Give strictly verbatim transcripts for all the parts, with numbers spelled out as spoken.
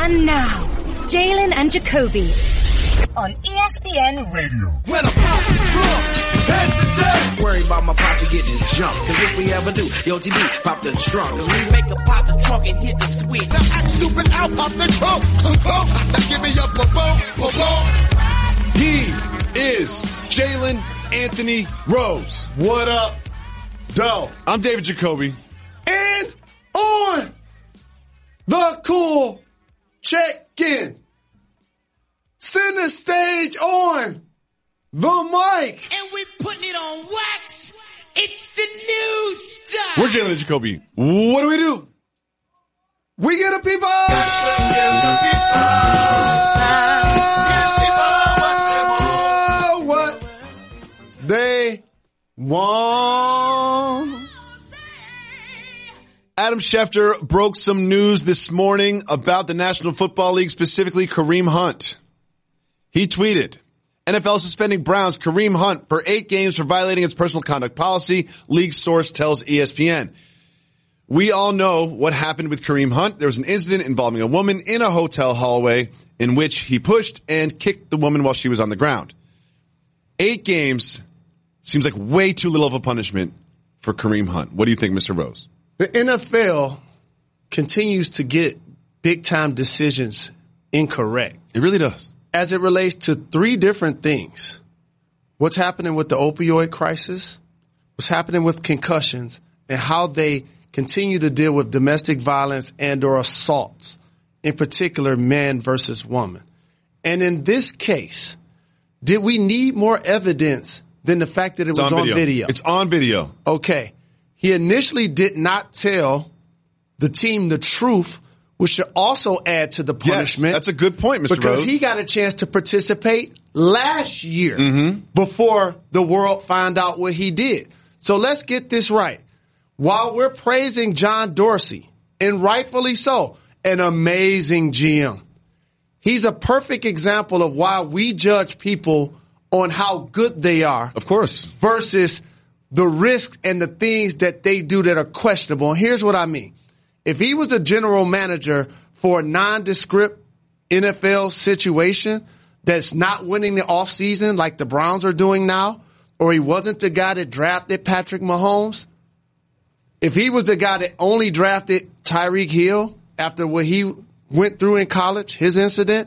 And now, Jalen and Jacoby on E S P N Radio. When I pop the trunk, head to death. Worry about my posse getting jumped. Cause if we ever do, yo, T B, pop the trunk. Cause we make a pop the trunk and hit the switch. Now act stupid, I'll pop the trunk. Now give me your boom, boom, boom. He is Jalen Anthony Rose. What up, Doe? I'm David Jacoby. And on the cool check-in, center stage on the mic. And we putting it on wax. It's the new stuff. We're Jalen and Jacoby. What do we do? We get a people. What they want. Adam Schefter broke some news this morning about the National Football League, specifically Kareem Hunt. He tweeted, N F L suspending Browns Kareem Hunt for eight games for violating its personal conduct policy, league source tells E S P N. We all know what happened with Kareem Hunt. There was an incident involving a woman in a hotel hallway in which he pushed and kicked the woman while she was on the ground. Eight games seems like way too little of a punishment for Kareem Hunt. What do you think, Mister Rose? The N F L continues to get big-time decisions incorrect. It really does. As it relates to three different things. What's happening with the opioid crisis, what's happening with concussions, and how they continue to deal with domestic violence and or assaults, in particular man versus woman. And in this case, did we need more evidence than the fact that it it's was on, on video. video? It's on video. Okay. He initially did not tell the team the truth, which should also add to the punishment. Yes, that's a good point, Mister Because Rose. he got a chance to participate last year mm-hmm. before the world found out what he did. So let's get this right. While we're praising John Dorsey, and rightfully so, an amazing G M, he's a perfect example of why we judge people on how good they are. Of course. Versus the risks and the things that they do that are questionable. And here's what I mean. If he was a general manager for a nondescript N F L situation that's not winning the offseason like the Browns are doing now, or he wasn't the guy that drafted Patrick Mahomes, if he was the guy that only drafted Tyreek Hill after what he went through in college, his incident,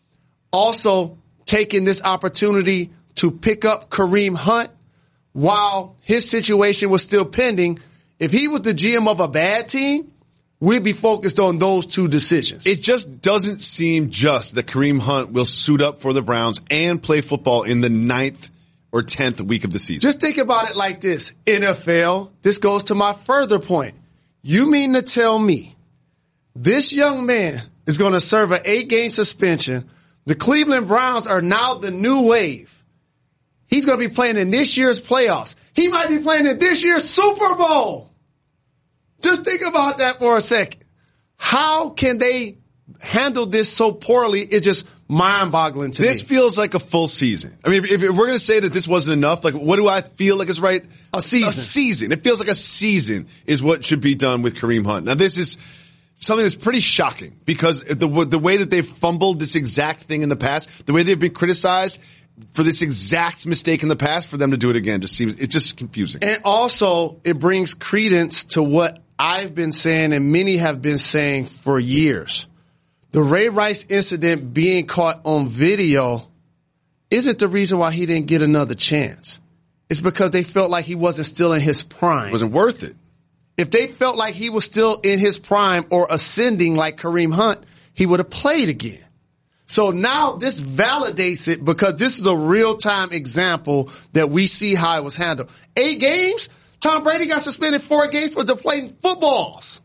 also taking this opportunity to pick up Kareem Hunt while his situation was still pending, if he was the G M of a bad team, we'd be focused on those two decisions. It just doesn't seem just that Kareem Hunt will suit up for the Browns and play football in the ninth or tenth week of the season. Just think about it like this, N F L. This goes to my further point. You mean to tell me this young man is going to serve an eight-game suspension? The Cleveland Browns are now the new wave. He's going to be playing in this year's playoffs. He might be playing in this year's Super Bowl. Just think about that for a second. How can they handle this so poorly? It's just mind-boggling to this me. This feels like a full season. I mean, if, if we're going to say that this wasn't enough, like, what do I feel like is right? A season. A season. It feels like a season is what should be done with Kareem Hunt. Now, this is something that's pretty shocking because the the way that they've fumbled this exact thing in the past, the way they've been criticized for this exact mistake in the past, for them to do it again just seems, it's just confusing. And also, it brings credence to what I've been saying and many have been saying for years. The Ray Rice incident being caught on video isn't the reason why he didn't get another chance. It's because they felt like he wasn't still in his prime. It wasn't worth it. If they felt like he was still in his prime or ascending like Kareem Hunt, he would have played again. So now this validates it because this is a real-time example that we see how it was handled. Eight games? Tom Brady got suspended four games for deflating footballs.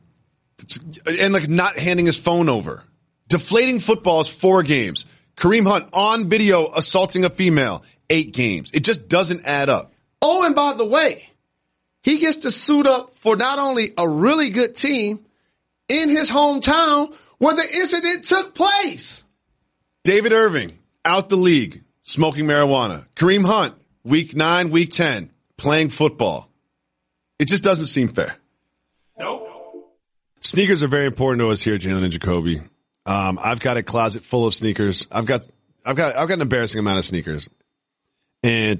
And like not handing his phone over. Deflating footballs, four games. Kareem Hunt on video assaulting a female, eight games. It just doesn't add up. Oh, and by the way, he gets to suit up for not only a really good team in his hometown where the incident took place. David Irving, out the league, smoking marijuana. Kareem Hunt, week nine, week ten, playing football. It just doesn't seem fair. Nope. Sneakers are very important to us here, Jalen and Jacoby. Um, I've got a closet full of sneakers. I've got, I've got, I've got an embarrassing amount of sneakers. And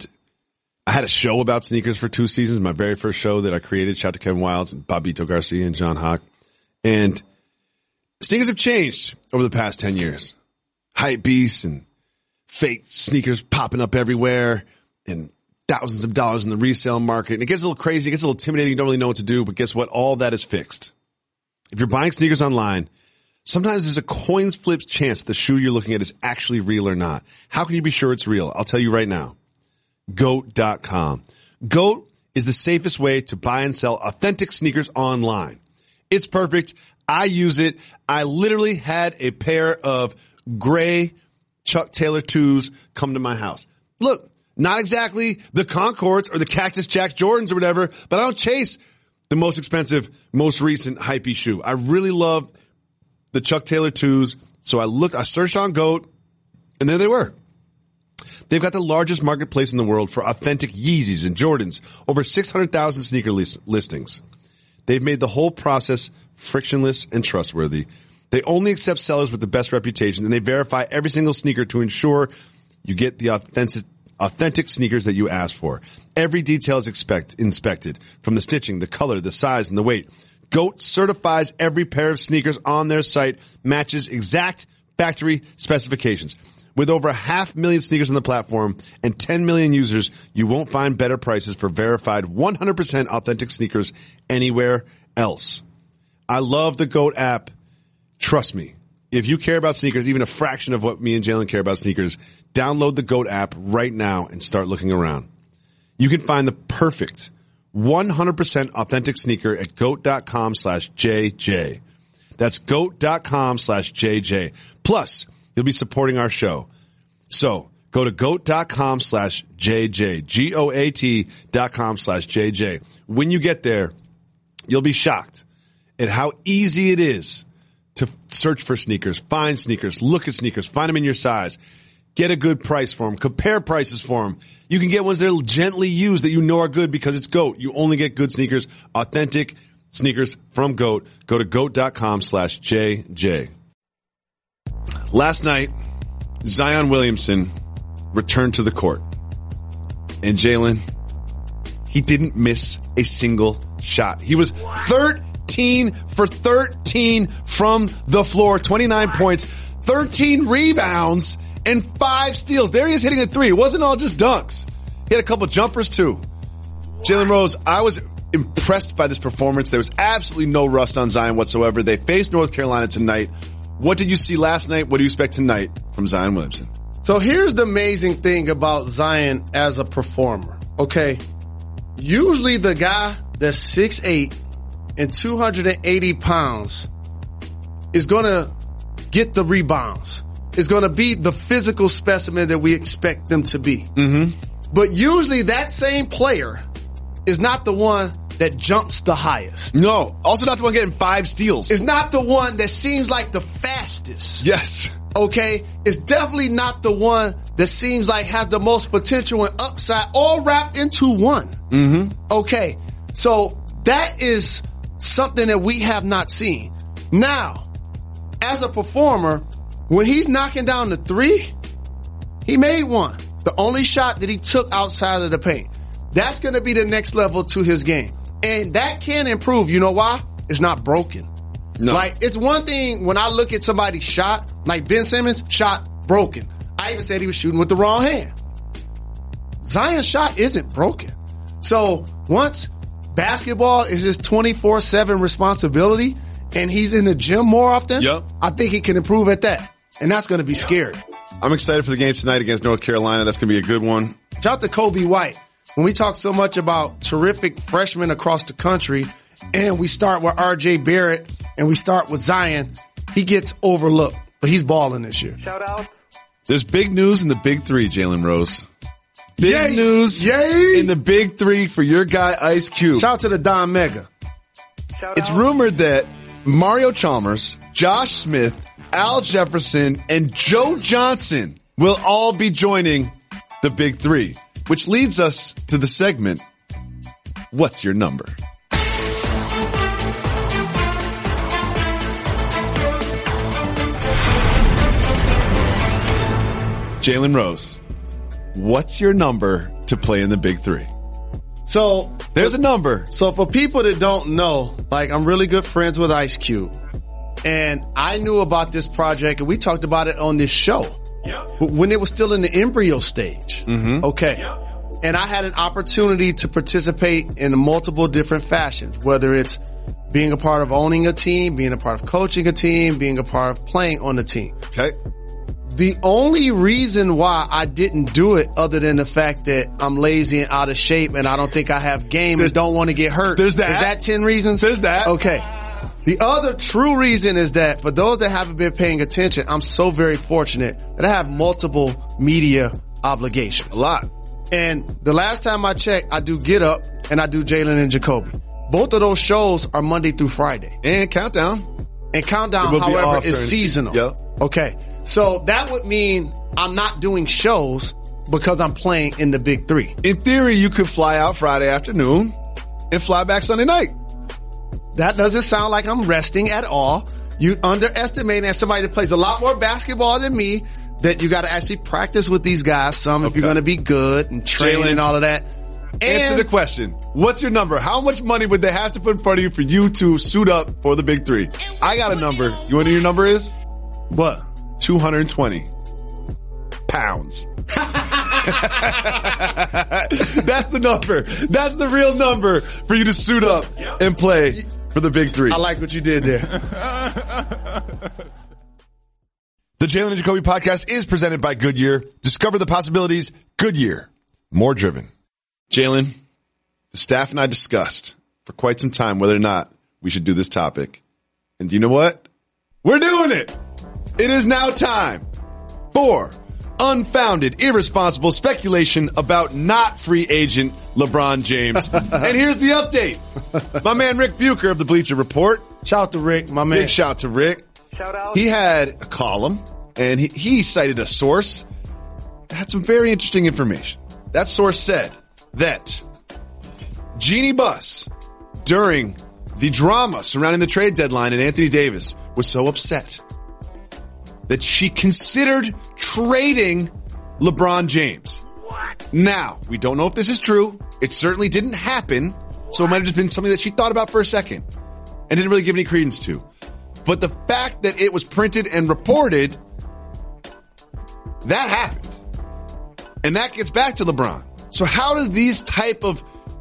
I had a show about sneakers for two seasons. My very first show that I created. Shout out to Kevin Wilds and Bobito Garcia and John Hawk. And sneakers have changed over the past ten years. Hype beasts and fake sneakers popping up everywhere and thousands of dollars in the resale market. And it gets a little crazy. It gets a little intimidating. You don't really know what to do. But guess what? All that is fixed. If you're buying sneakers online, sometimes there's a coin flip chance that the shoe you're looking at is actually real or not. How can you be sure it's real? I'll tell you right now. goat dot com. GOAT is the safest way to buy and sell authentic sneakers online. It's perfect. I use it. I literally had a pair of gray Chuck Taylor twos come to my house. Look, not exactly the Concords or the Cactus Jack Jordans or whatever, but I don't chase the most expensive, most recent hypey shoe. I really love the Chuck Taylor twos. So I looked, I searched on GOAT, and there they were. They've got the largest marketplace in the world for authentic Yeezys and Jordans, over six hundred thousand sneaker list- listings. They've made the whole process frictionless and trustworthy. They only accept sellers with the best reputation, and they verify every single sneaker to ensure you get the authentic, authentic sneakers that you ask for. Every detail is expect, inspected, from the stitching, the color, the size, and the weight. GOAT certifies every pair of sneakers on their site matches exact factory specifications. With over a half million sneakers on the platform and ten million users, you won't find better prices for verified one hundred percent authentic sneakers anywhere else. I love the GOAT app. Trust me. If you care about sneakers, even a fraction of what me and Jalen care about sneakers, download the GOAT app right now and start looking around. You can find the perfect one hundred percent authentic sneaker at goat dot com slash J J. That's goat dot com slash J J. Plus, you'll be supporting our show. So go to goat dot com slash J J, G O A T dot com slash J J. When you get there, you'll be shocked at how easy it is to search for sneakers, find sneakers, look at sneakers, find them in your size, get a good price for them, compare prices for them. You can get ones that are gently used that you know are good because it's GOAT. You only get good sneakers, authentic sneakers from GOAT. Go to goat dot com slash J J. Last night, Zion Williamson returned to the court. And Jalen, he didn't miss a single shot. He was thirteen for thirteen from the floor, twenty-nine points, thirteen rebounds, and five steals. There he is hitting a three. It wasn't all just dunks. He had a couple jumpers too. Jalen Rose, I was impressed by this performance. There was absolutely no rust on Zion whatsoever. They faced North Carolina tonight. What did you see last night? What do you expect tonight from Zion Williamson? So here's the amazing thing about Zion as a performer, okay? Usually the guy that's six eight and two hundred eighty pounds is going to get the rebounds. Is going to be the physical specimen that we expect them to be. Mm-hmm. But usually that same player is not the one that jumps the highest. No. Also not the one getting five steals. It's not the one that seems like the fastest. Yes. Okay? It's definitely not the one that seems like has the most potential and upside all wrapped into one. Mm-hmm. Okay. So that is something that we have not seen. Now, as a performer, when he's knocking down the three, he made one. The only shot that he took outside of the paint. That's going to be the next level to his game. And that can improve. You know why? It's not broken. No. Like, it's one thing when I look at somebody's shot, like Ben Simmons, shot broken. I even said he was shooting with the wrong hand. Zion's shot isn't broken. So once basketball is his twenty-four seven responsibility and he's in the gym more often, yep. I think he can improve at that. And that's going to be scary. I'm excited for the game tonight against North Carolina. That's going to be a good one. Shout out to Kobe White. When we talk so much about terrific freshmen across the country, and we start with R J Barrett, and we start with Zion, he gets overlooked. But he's balling this year. Shout out. There's big news in the big three, Jalen Rose. Big Yay. news Yay. in the big three for your guy, Ice Cube. Shout out to the Don Mega. Shout It's out. rumored that Mario Chalmers, Josh Smith, Al Jefferson, and Joe Johnson will all be joining the big three, which leads us to the segment, What's Your Number? Jalen Rose, what's your number to play in the Big Three? So there's a number. So for people that don't know, like I'm really good friends with Ice Cube. And I knew about this project and we talked about it on this show. Yep. When it was still in the embryo stage. Mm-hmm. Okay. Yep. And I had an opportunity to participate in multiple different fashions, whether it's being a part of owning a team, being a part of coaching a team, being a part of playing on the team. Okay. The only reason why I didn't do it, other than the fact that I'm lazy and out of shape and I don't think I have game and don't want to get hurt. There's that. Is that ten reasons? There's that. Okay. The other true reason is that for those that haven't been paying attention, I'm so very fortunate that I have multiple media obligations. A lot. And the last time I checked, I do Get Up and I do Jalen and Jacoby. Both of those shows are Monday through Friday. And Countdown. And Countdown, however, is seasonal. Yep. Okay. So that would mean I'm not doing shows because I'm playing in the Big Three. In theory, you could fly out Friday afternoon and fly back Sunday night. That doesn't sound like I'm resting at all. You underestimate as somebody that plays a lot more basketball than me, that you got to actually practice with these guys some if okay. you're going to be good and train Jalen, and all of that. And answer the question. What's your number? How much money would they have to put in front of you for you to suit up for the Big Three? I got a number. You want to know your number is? What? two hundred twenty pounds. That's the number. That's the real number for you to suit up and play for the Big Three. I like what you did there. The Jalen and Jacoby podcast is presented by Goodyear. Discover the possibilities. Goodyear. More driven. Jalen, the staff and I discussed for quite some time whether or not we should do this topic. And do you know what? We're doing it. It is now time for unfounded, irresponsible speculation about not free agent LeBron James. And here's the update. My man Rick Bucher of the Bleacher Report. Shout out to Rick, my man. Big shout to Rick. Shout out. He had a column and he, he cited a source that had some very interesting information. That source said that Jeannie Buss, during the drama surrounding the trade deadline and Anthony Davis, was so upset that she considered trading LeBron James. What? Now, we don't know if this is true. It certainly didn't happen. So it might have just been something that she thought about for a second and didn't really give any credence to. But the fact that it was printed and reported, that happened. And that gets back to LeBron. So how do these type of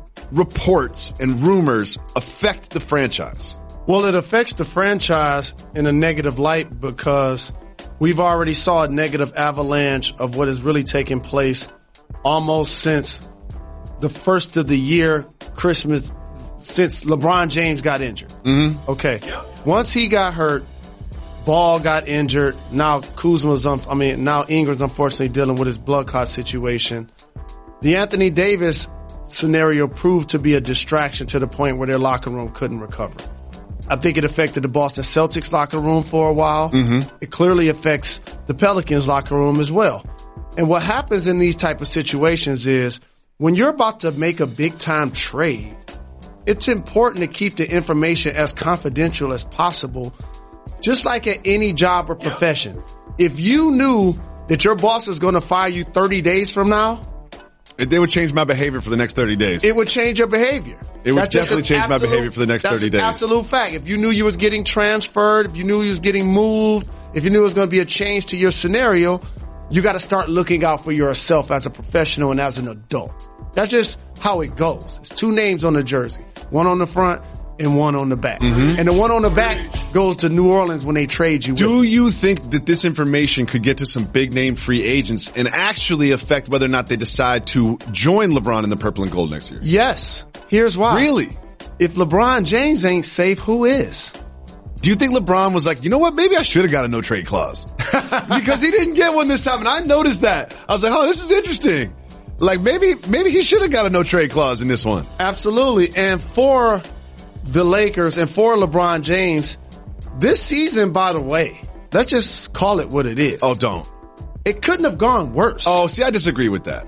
reports and rumors affect the franchise? Well, it affects the franchise in a negative light because we've already saw a negative avalanche of what is really taking place almost since the first of the year, Christmas, since LeBron James got injured. Mm-hmm. Okay. Once he got hurt, Ball got injured. Now Kuzma's, I mean, now Ingram's unfortunately dealing with his blood clot situation. The Anthony Davis scenario proved to be a distraction to the point where their locker room couldn't recover. I think it affected the Boston Celtics locker room for a while. Mm-hmm. It clearly affects the Pelicans locker room as well. And what happens in these type of situations is when you're about to make a big time trade, it's important to keep the information as confidential as possible, just like at any job or profession. If you knew that your boss is going to fire you thirty days from now, they would change my behavior for the next thirty days. It would change your behavior. It would definitely change absolute, my behavior for the next thirty days. That's an absolute fact. If you knew you was getting transferred, if you knew you was getting moved, if you knew it was going to be a change to your scenario, you got to start looking out for yourself as a professional and as an adult. That's just how it goes. It's two names on the jersey, one on the front and one on the back. Mm-hmm. And the one on the back goes to New Orleans when they trade you. Do with. you think that this information could get to some big name free agents and actually affect whether or not they decide to join LeBron in the purple and gold next year? Yes. Here's why. Really? If LeBron James ain't safe, who is? Do you think LeBron was like, you know what, maybe I should have got a no trade clause? Because he didn't get one this time, and I noticed that. I was like, oh, this is interesting. Like, maybe maybe he should have got a no trade clause in this one. Absolutely. And for the Lakers and for LeBron James, this season, by the way, let's just call it what it is. Oh, don't. It couldn't have gone worse. Oh, see, I disagree with that.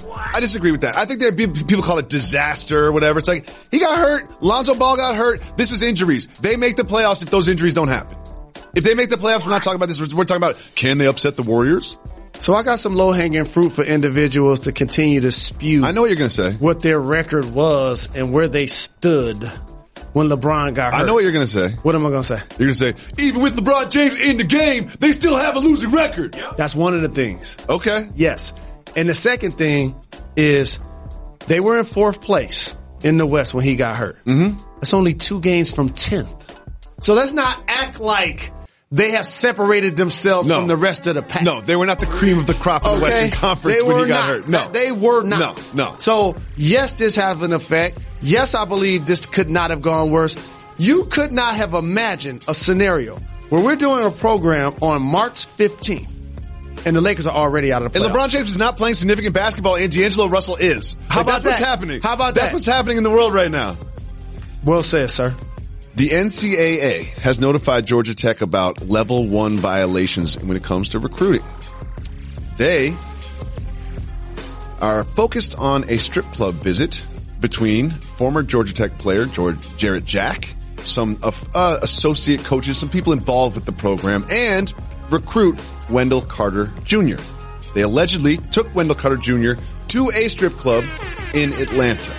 I disagree with that. I think there be people call it disaster or whatever. It's like, he got hurt. Lonzo Ball got hurt. This was injuries. They make the playoffs if those injuries don't happen. If they make the playoffs, we're not talking about this. We're talking about, can they upset the Warriors? So I got some low-hanging fruit for individuals to continue to spew. I know what you're going to say. What their record was and where they stood when LeBron got hurt. I know what you're going to say. What am I going to say? You're going to say, even with LeBron James in the game, they still have a losing record. That's one of the things. Okay. Yes. And the second thing is they were in fourth place in the West when he got hurt. Mm-hmm. That's only two games from tenth. So let's not act like they have separated themselves no. from the rest of the pack. No, they were not the cream of the crop of the Okay? Western Conference They when were he got not. hurt. No. They were not. No, no. So, yes, this has an effect. Yes, I believe this could not have gone worse. You could not have imagined a scenario where we're doing a program on March fifteenth and the Lakers are already out of the playoffs. And LeBron James is not playing significant basketball, and D'Angelo Russell is. How Like, about that's that? what's happening. How about That's that? what's happening in the world right now. Well said, sir. The N C double A has notified Georgia Tech about level one violations when it comes to recruiting. They are focused on a strip club visit between former Georgia Tech player George Jarrett Jack, some uh, associate coaches, some people involved with the program, and recruit Wendell Carter Junior They allegedly took Wendell Carter Junior to a strip club in Atlanta.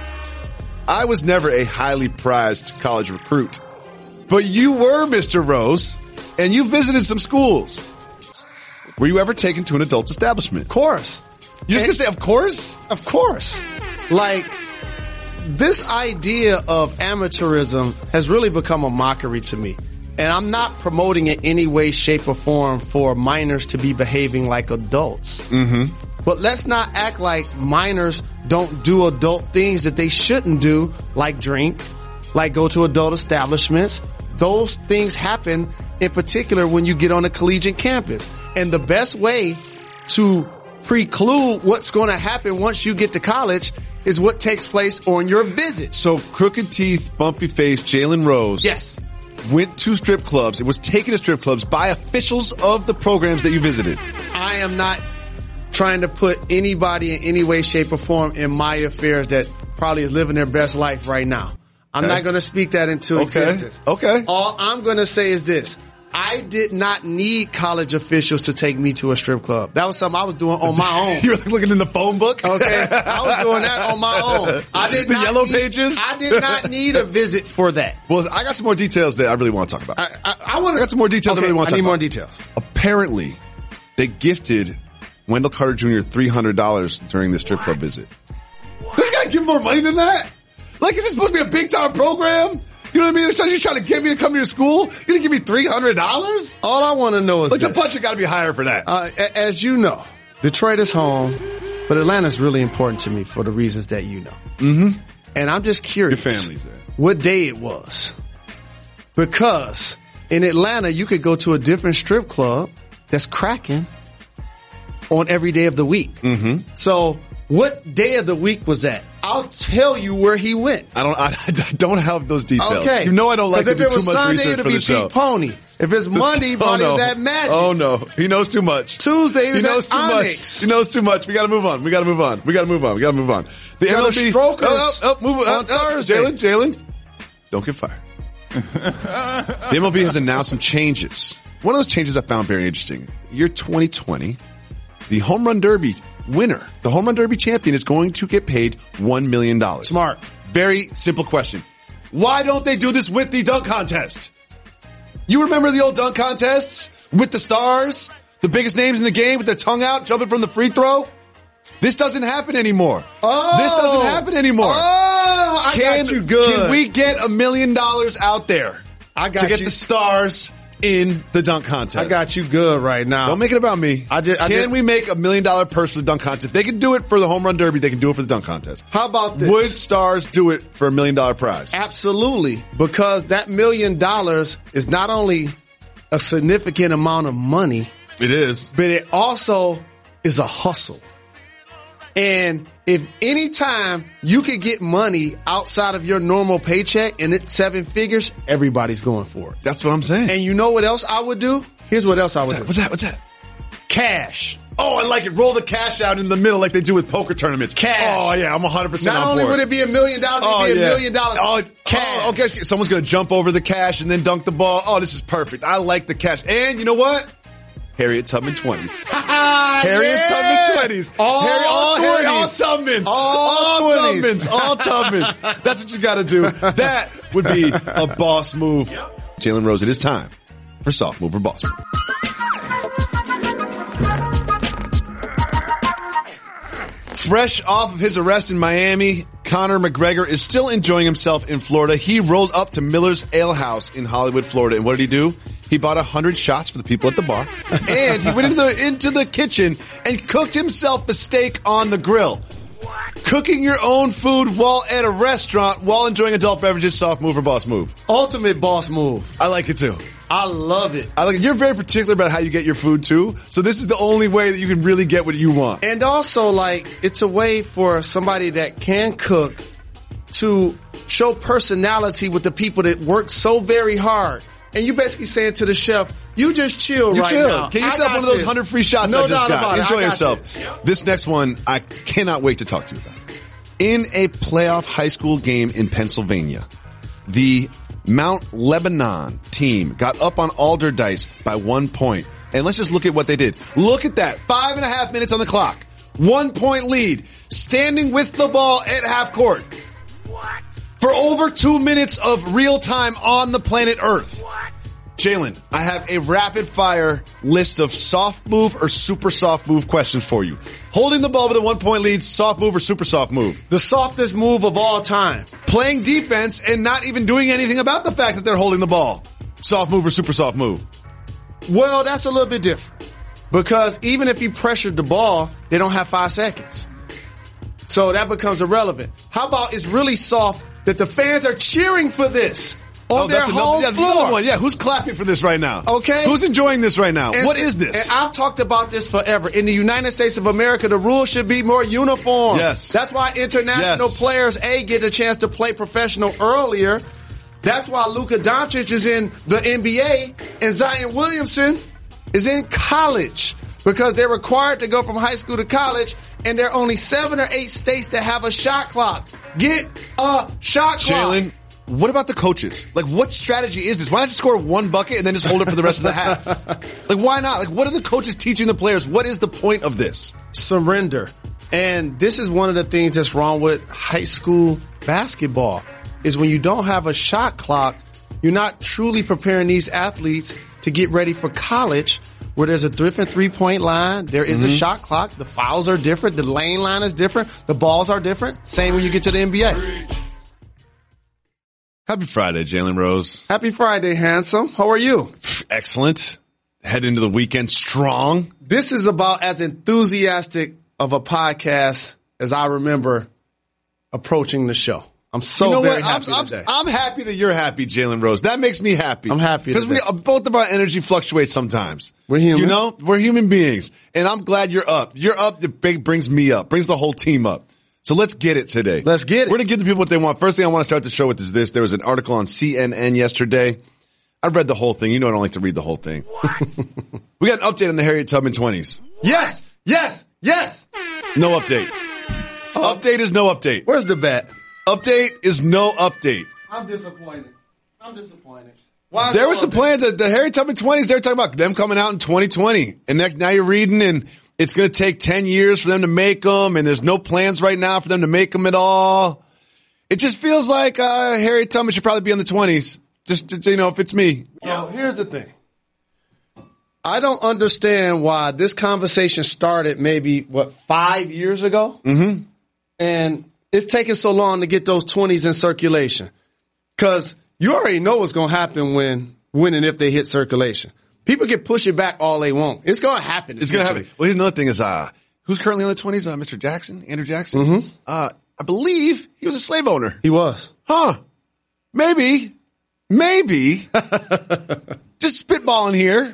I was never a highly prized college recruit, but you were, Mister Rose, and you visited some schools. Were you ever taken to an adult establishment? Of course. You're just going to say, of course? Of course. Like, this idea of amateurism has really become a mockery to me. And I'm not promoting in any way, shape, or form for minors to be behaving like adults. Mm-hmm. But let's not act like minors don't do adult things that they shouldn't do, like drink, like go to adult establishments. Those things happen in particular when you get on a collegiate campus. And the best way to preclude what's going to happen once you get to college is what takes place on your visit. So crooked teeth, bumpy face, Jalen Rose. Yes. Went to strip clubs. It was taken to strip clubs by officials of the programs that you visited. I am not trying to put anybody in any way, shape, or form in my affairs that probably is living their best life right now. I'm Okay. not going to speak that into Okay. existence. Okay. All I'm going to say is this. I did not need college officials to take me to a strip club. That was something I was doing on my own. You were looking in the phone book? Okay, I was doing that on my own. I did The not yellow need- pages? I did not need a visit for that. Well, I got some more details that I really want to talk about. I, I, I want I got some more details I Okay, really want to I talk need more about. details. Apparently, they gifted Wendell Carter Junior three hundred dollars during the strip club visit. They gotta give more money than that? Like, is this supposed to be a big time program? You know what I mean? So you're trying to get me to come to your school? You're gonna give me three hundred dollars? All I want to know is Like, the this. budget gotta be higher for that. Uh, a- as you know, Detroit is home, but Atlanta's really important to me for the reasons that you know. Mm-hmm. And I'm just curious. Your family's there. What day it was. Because in Atlanta, you could go to a different strip club that's cracking on every day of the week. Mm-hmm. So what day of the week was that? I'll tell you where he went. I don't, I, I don't have those details. Okay. You know I don't like to Because do if it too was much Sunday, research it'll for be the show. Pete Pony. If it's Monday, he probably oh, no. was at Magic. Oh no, he knows too much. Tuesday, he he was knows at too Onyx. much. He knows too much. We got to move on. We got to move on. We got to move on. We got to move on. The Got M L the B Strokers oh, oh, oh, move on. on Oh, oh, Thursday. Jalen, Jalen, don't get fired. The M L B has announced some changes. One of those changes I found very interesting. Year twenty twenty, the Home Run Derby winner, the Home Run Derby champion, is going to get paid one million dollars. Smart. Very simple question. Why don't they do this with the dunk contest? You remember the old dunk contests with the stars? The biggest names in the game with their tongue out, jumping from the free throw? This doesn't happen anymore. Oh. This doesn't happen anymore. Oh, I Can, got you good. Can we get a million dollars out there I got to get you. the stars in the dunk contest? I got you good right now. Don't make it about me. I did- I can did- we make a million dollar purse for the dunk contest? If they can do it for the home run derby, they can do it for the dunk contest. How about this? Would stars do it for a million dollar prize? Absolutely. Because that million dollars is not only a significant amount of money, It is. but it also is a hustle. And if any time you could get money outside of your normal paycheck and it's seven figures, everybody's going for it. That's what I'm saying. And you know what else I would do? Here's what else I would What's do. that? What's that? Cash. Oh, I like it. Roll the cash out in the middle like they do with poker tournaments. Cash. Oh, yeah. I'm one hundred percent Not on only board. would it be a million dollars, Oh, it'd be yeah. a million dollars Oh, cash. oh, okay. Someone's going to jump over the cash and then dunk the ball. Oh, this is perfect. I like the cash. And you know what? Harriet Tubman twenties. Harriet yeah. Tubman twenties. All Harry, all, Harry, all twenties. Tubmans. All all twenties. Tubmans. All Tubmans. That's what you got to do. That would be a boss move. Jalen Rose, it is time for Soft Move or Boss Move. Fresh off of his arrest in Miami, Conor McGregor is still enjoying himself in Florida. He rolled up to Miller's Ale House in Hollywood, Florida. And what did he do? He bought a hundred shots for the people at the bar. And he went into the, into the kitchen and cooked himself a steak on the grill. What? Cooking your own food while at a restaurant while enjoying adult beverages, soft move or boss move? Ultimate boss move. I like it too. I love it. I like it. You're very particular about how you get your food too. So this is the only way that you can really get what you want. And also, like, it's a way for somebody that can cook to show personality with the people that work so very hard. And you basically saying to the chef, you just chill you right chill. now. Get yourself one of those this. hundred free shots no I just doubt got. About Enjoy it. yourself. This. this next one, I cannot wait to talk to you about. In a playoff high school game in Pennsylvania, the Mount Lebanon team got up on Alderdice by one point. And let's just look at what they did. Look at that. Five and a half minutes on the clock. One point lead. Standing with the ball at half court. What? For over two minutes of real time on the planet Earth. What? Jalen, I have a rapid fire list of soft move or super soft move questions for you. Holding the ball with a one point lead, soft move or super soft move? The softest move of all time. Playing defense and not even doing anything about the fact that they're holding the ball. Soft move or super soft move? Well, that's a little bit different. Because even if you pressured the ball, they don't have five seconds. So that becomes irrelevant. How about it's really soft that the fans are cheering for this? On oh, their that's home another, yeah, floor. Another one. Yeah, who's clapping for this right now? Okay. Who's enjoying this right now? And, what is this? And I've talked about this forever. In the United States of America, the rules should be more uniform. Yes. That's why international yes. players, A, get a chance to play professional earlier. That's why Luka Doncic is in the N B A and Zion Williamson is in college. Because they're required to go from high school to college, and there are only seven or eight states that have a shot clock. Get a shot clock. Jalen, what about the coaches? Like, what strategy is this? Why not just score one bucket and then just hold it for the rest of the half? Like, why not? Like, what are the coaches teaching the players? What is the point of this? Surrender. And this is one of the things that's wrong with high school basketball, is when you don't have a shot clock, you're not truly preparing these athletes to get ready for college, where there's a different three-point line. There is mm-hmm. a shot clock. The fouls are different. The lane line is different. The balls are different. Same when you get to the N B A. Happy Friday, Jalen Rose. Happy Friday, handsome. How are you? Excellent. Head into the weekend strong. This is about as enthusiastic of a podcast as I remember approaching the show. I'm so you know very what? happy I'm, today. I'm, I'm happy that you're happy, Jalen Rose. That makes me happy. I'm happy because we both of our energy fluctuates sometimes. We're human. You know, we're human beings, and I'm glad you're up. You're up. It brings me up. Brings the whole team up. So let's get it today. Let's get it. We're gonna give the people what they want. First thing I want to start the show with is this. There was an article on C N N yesterday. I read the whole thing. You know I don't like to read the whole thing. What? We got an update on the Harriet Tubman twenties. Yes, yes, yes. No update. Oh. Update is no update. Where's the bet? Update is no update. I'm disappointed. I'm disappointed. Why there no were some update? plans that the Harriet Tubman twenties, they were talking about them coming out in twenty twenty. And next, now you're reading and it's going to take ten years for them to make them. And there's no plans right now for them to make them at all. It just feels like uh, Harriet Tubman should probably be on the twenties. Just, just, you know, if it's me. So here's the thing. I don't understand why this conversation started maybe, what, five years ago? Mm-hmm. And it's taking so long to get those twenties in circulation. Because you already know what's going to happen when, when and if they hit circulation. People can push it back all they want. It's going to happen. It's going to happen. Well, here's another thing is, uh, who's currently on the twenties? Uh, Mister Jackson? Andrew Jackson? Mm-hmm. Uh, I believe he was a slave owner. He was. Huh. Maybe. Maybe. Just spitballing here.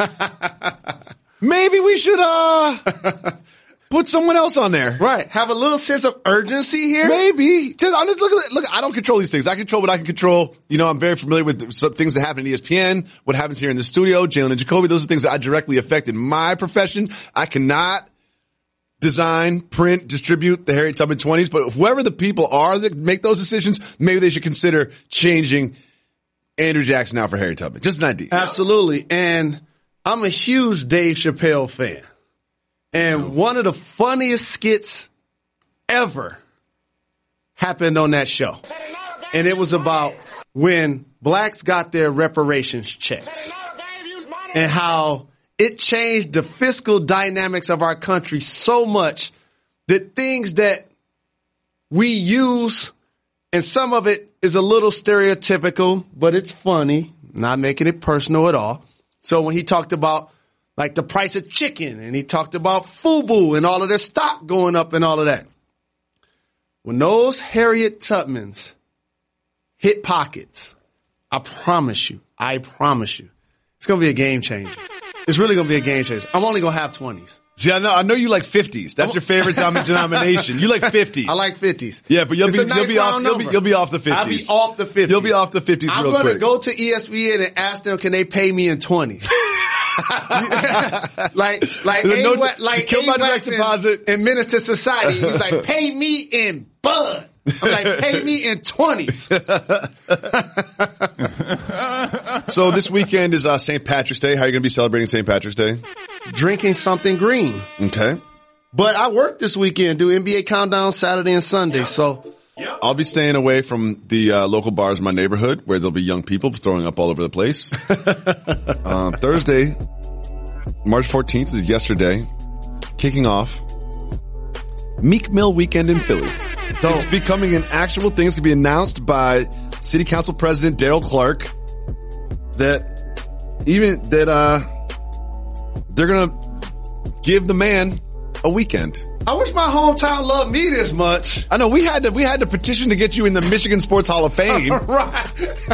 Maybe we should, uh, put someone else on there. Right. Have a little sense of urgency here. Maybe. Cause I'm just looking at, look, I don't control these things. I control what I can control. You know, I'm very familiar with some things that happen at E S P N, what happens here in the studio, Jalen and Jacoby. Those are things that I directly affect in my profession. I cannot design, print, distribute the Harriet Tubman twenties, but whoever the people are that make those decisions, maybe they should consider changing Andrew Jackson out for Harriet Tubman. Just an idea. Absolutely. And I'm a huge Dave Chappelle fan. And one of the funniest skits ever happened on that show. And it was about when blacks got their reparations checks and how it changed the fiscal dynamics of our country so much that things that we use, and some of it is a little stereotypical, but it's funny, not making it personal at all. So when he talked about like the price of chicken and he talked about FUBU and all of their stock going up and all of that. When those Harriet Tubmans hit pockets, I promise you, I promise you, it's going to be a game changer. It's really going to be a game changer. I'm only going to have twenties. See, I know, I know you like fifties. That's your favorite denomination. You like fifties. I like fifties. Yeah, but you'll, be, nice you'll, be off, you'll, be, you'll be off the fifties. I'll be off the fifties. You'll be off the fifties I'm real gonna quick. I'm going to go to E S P N and ask them, can they pay me in twenties? like, like, no, a, no, like, kill my direct in, deposit. in Minister Society. He's like, pay me in bud. I'm like, pay me in twenties. So this weekend is uh, Saint Patrick's Day. How are you going to be celebrating Saint Patrick's Day? Drinking something green. Okay. But I work this weekend, do N B A Countdown Saturday and Sunday, so. I'll be staying away from the uh, local bars in my neighborhood where there'll be young people throwing up all over the place. um, Thursday, March fourteenth is yesterday, kicking off Meek Mill weekend in Philly. Dope. It's becoming an actual thing. It's going to be announced by City Council President Daryl Clark that even that uh they're going to give the man a weekend. I wish my hometown loved me this much. I know we had to we had to petition to get you in the Michigan Sports Hall of Fame. Right.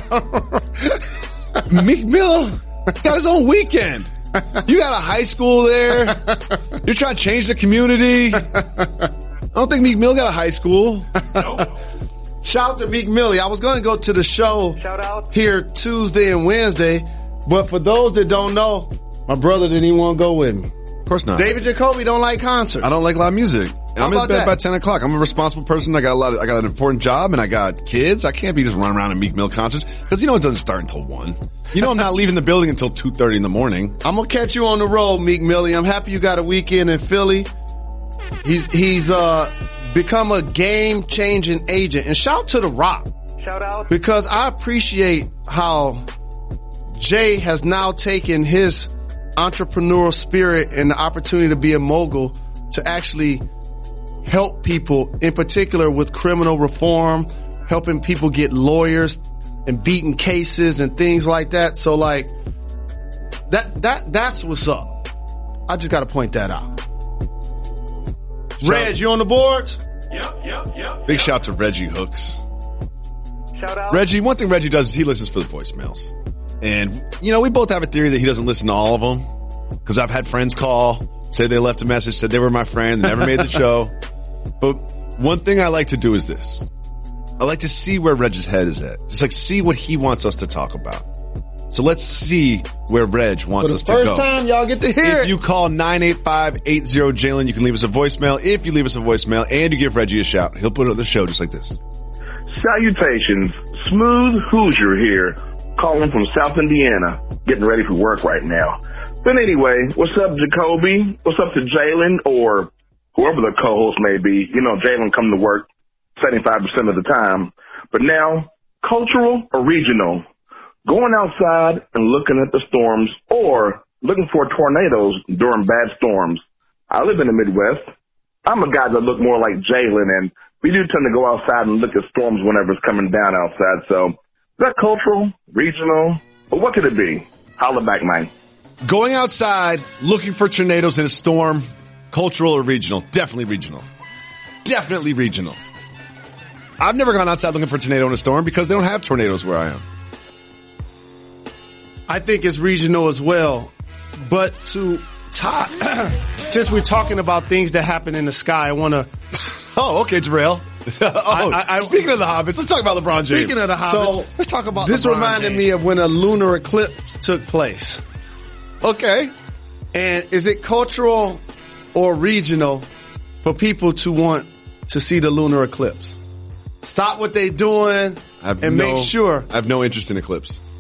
Meek Mill got his own weekend. You got a high school there. You're trying to change the community. I don't think Meek Mill got a high school. Shout out to Meek Millie. I was going to go to the show Shout out. here Tuesday and Wednesday, but for those that don't know, my brother didn't even want to go with me. Of course not. David Jacoby don't like concerts. I don't like loud music. How I'm in about bed that? by ten o'clock. I'm a responsible person. I got a lot of, I got an important job and I got kids. I can't be just running around at Meek Mill concerts because you know it doesn't start until one. You know I'm not leaving the building until two thirty in the morning. I'm going to catch you on the road, Meek Millie. I'm happy you got a weekend in Philly. He's, he's, uh, become a game changing agent. And shout to The Rock. Shout out. Because I appreciate how Jay has now taken his entrepreneurial spirit and the opportunity to be a mogul to actually help people, in particular with criminal reform, helping people get lawyers and beating cases and things like that. So like that, that, that's what's up. I just got to point that out. Reg, you on the boards? Yep, yep, yep. Big shout to Reggie Hooks. Shout out. Reggie, one thing Reggie does is he listens for the voicemails. And, you know, we both have a theory that he doesn't listen to all of them. Because I've had friends call, say they left a message, said they were my friend, never made the show. But one thing I like to do is this. I like to see where Reg's head is at. Just like see what he wants us to talk about. So let's see where Reg wants us to go. First time y'all get to hear If it. you call nine eight five eight zero Jalen, you can leave us a voicemail. If you leave us a voicemail and you give Reggie a shout, he'll put it on the show just like this. Salutations. Smooth Hoosier here, calling from South Indiana, getting ready for work right now. But anyway, what's up, Jacoby? What's up to Jalen or whoever the co-host may be? You know, Jalen come to work seventy-five percent of the time. But now, cultural or regional? Going outside and looking at the storms or looking for tornadoes during bad storms. I live in the Midwest. I'm a guy that look more like Jalen, and we do tend to go outside and look at storms whenever it's coming down outside. So is that cultural, regional, or what could it be? Holla back, man. Going outside, looking for tornadoes in a storm, cultural or regional? Definitely regional. Definitely regional. I've never gone outside looking for a tornado in a storm because they don't have tornadoes where I am. I think it's regional as well. But to talk, since we're talking about things that happen in the sky, I want to. Oh, okay, Jarrell. oh, I, I, speaking of the Hobbits, let's talk about LeBron James. Speaking of the Hobbits, so let's talk about this. LeBron Reminded James. me of when a lunar eclipse took place. Okay, and is it cultural or regional for people to want to see the lunar eclipse? Stop what they're doing and no, make sure. I have no interest in eclipse.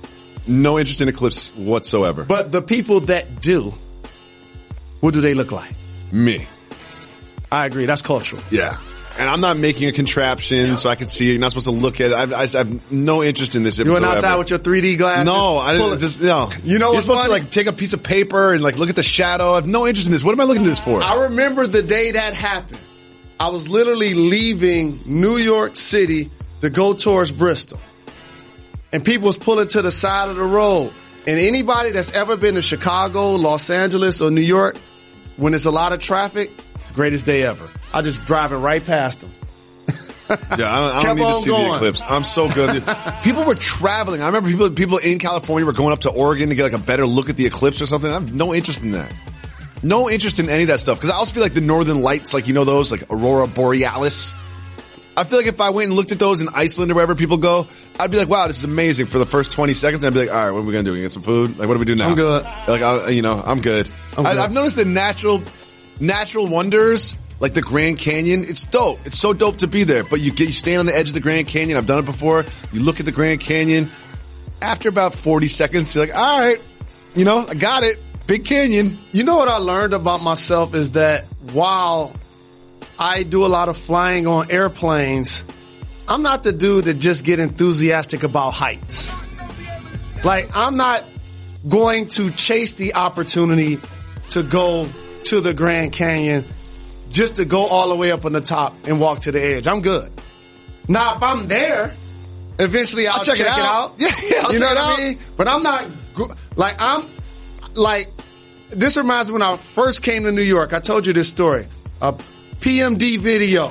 No interest in eclipse whatsoever. But the people that do, what do they look like? Me. I agree. That's cultural. Yeah. And I'm not making a contraption yeah. so I can see it. You're not supposed to look at it. I, I, I have no interest in this. You went outside with your three D glasses? No, I didn't. Just, no. You know what's You're supposed funny? to like take a piece of paper and like look at the shadow. I have no interest in this. What am I looking at this for? I remember the day that happened. I was literally leaving New York City to go towards Bristol. And people was pulling to the side of the road. And anybody that's ever been to Chicago, Los Angeles, or New York, when there's a lot of traffic, it's the greatest day ever. I just driving right past them. Yeah, I don't, I don't need to see going. the eclipse. I'm so good. People were traveling. I remember people people in California were going up to Oregon to get like a better look at the eclipse or something. I have no interest in that. No interest in any of that stuff. Because I also feel like the northern lights, like you know those, like Aurora Borealis. I feel like if I went and looked at those in Iceland or wherever people go, I'd be like, wow, this is amazing for the first twenty seconds. And I'd be like, all right, what are we going to do? We get some food? Like, what do we do now? I'm good. Like, I, you know, I'm good. I'm good. I, I've noticed the natural, natural wonders, like the Grand Canyon. It's dope. It's so dope to be there. But you get, you stand on the edge of the Grand Canyon. I've done it before. You look at the Grand Canyon. After about forty seconds, you're like, all right, you know, I got it. Big Canyon. You know what I learned about myself is that while I do a lot of flying on airplanes, I'm not the dude that just get enthusiastic about heights. Like, I'm not going to chase the opportunity to go to the Grand Canyon just to go all the way up on the top and walk to the edge. I'm good. Now, if I'm there, eventually I'll, I'll check, check it it out. out. Yeah, yeah, I'll you know check what it I mean? But I'm not, like, I'm, like, this reminds me when I first came to New York. I told you this story. A P M D video.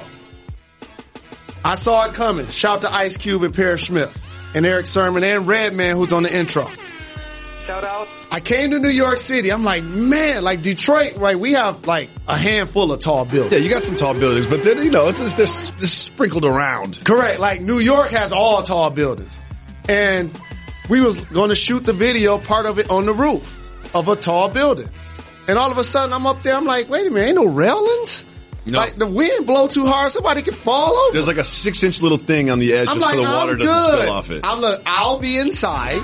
I saw it coming. Shout to Ice Cube and Parrish Smith and Eric Sermon and Redman, who's on the intro. Shout out. I came to New York City. I'm like, man, like Detroit, right? We have like a handful of tall buildings. Yeah, you got some tall buildings, but they're, you know, it's, they're, they're sprinkled around. Correct. Like New York has all tall buildings. And we was going to shoot the video, part of it on the roof of a tall building. And all of a sudden I'm up there. I'm like, wait a minute, ain't no railings? No. Like the wind blow too hard, somebody can fall over. There's like a six inch little thing on the edge I'm just like, so the water I'm doesn't good. spill off it. I'm look, I'll be inside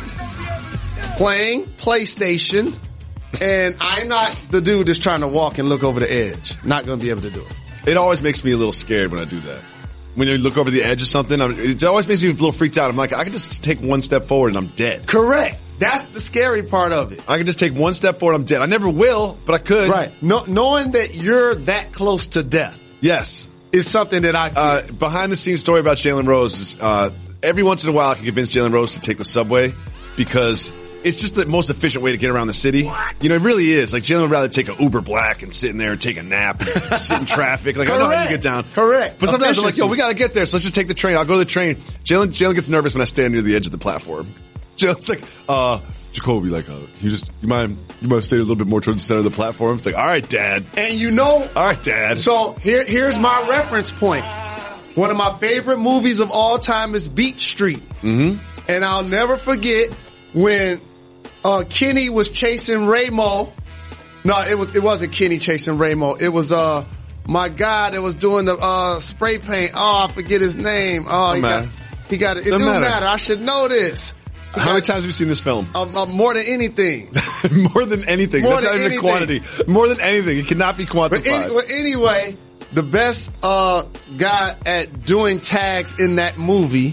playing PlayStation, and I'm not the dude that's trying to walk and look over the edge. Not going to be able to do it. It always makes me a little scared when I do that. When you look over the edge of something, I'm, it always makes me a little freaked out. I'm like, I can just take one step forward and I'm dead. Correct. That's the scary part of it. I can just take one step forward, I'm dead. I never will, but I could. Right. No, knowing that you're that close to death. Yes. Is something that I uh, behind the scenes story about Jalen Rose is uh, every once in a while I can convince Jalen Rose to take the subway because it's just the most efficient way to get around the city. You know, it really is. Like Jalen would rather take an Uber Black and sit in there and take a nap and sit in traffic. Like Correct. I know how you get down. Correct. But sometimes I'm like, Efficiency. yo, we gotta get there, so let's just take the train. I'll go to the train. Jalen Jalen gets nervous when I stand near the edge of the platform. Jalen's like, uh, Jacoby, like, uh, you just you mind you might stay a little bit more towards the center of the platform. It's like, all right, Dad. And you know, all right, Dad. So here, here's my reference point. One of my favorite movies of all time is Beat Street, mm-hmm. and I'll never forget when uh, Kenny was chasing Ramo. No, it was it wasn't Kenny chasing Ramo. It was uh my guy that was doing the uh, spray paint. Oh, I forget his name. Oh, he got, he got it. It Doesn't don't matter. matter. I should know this. How many times have you seen this film? Uh, uh, more than anything. More than anything. More That's than not even anything. quantity. More than anything. It cannot be quantified. But any, well, anyway, the best uh, guy at doing tags in that movie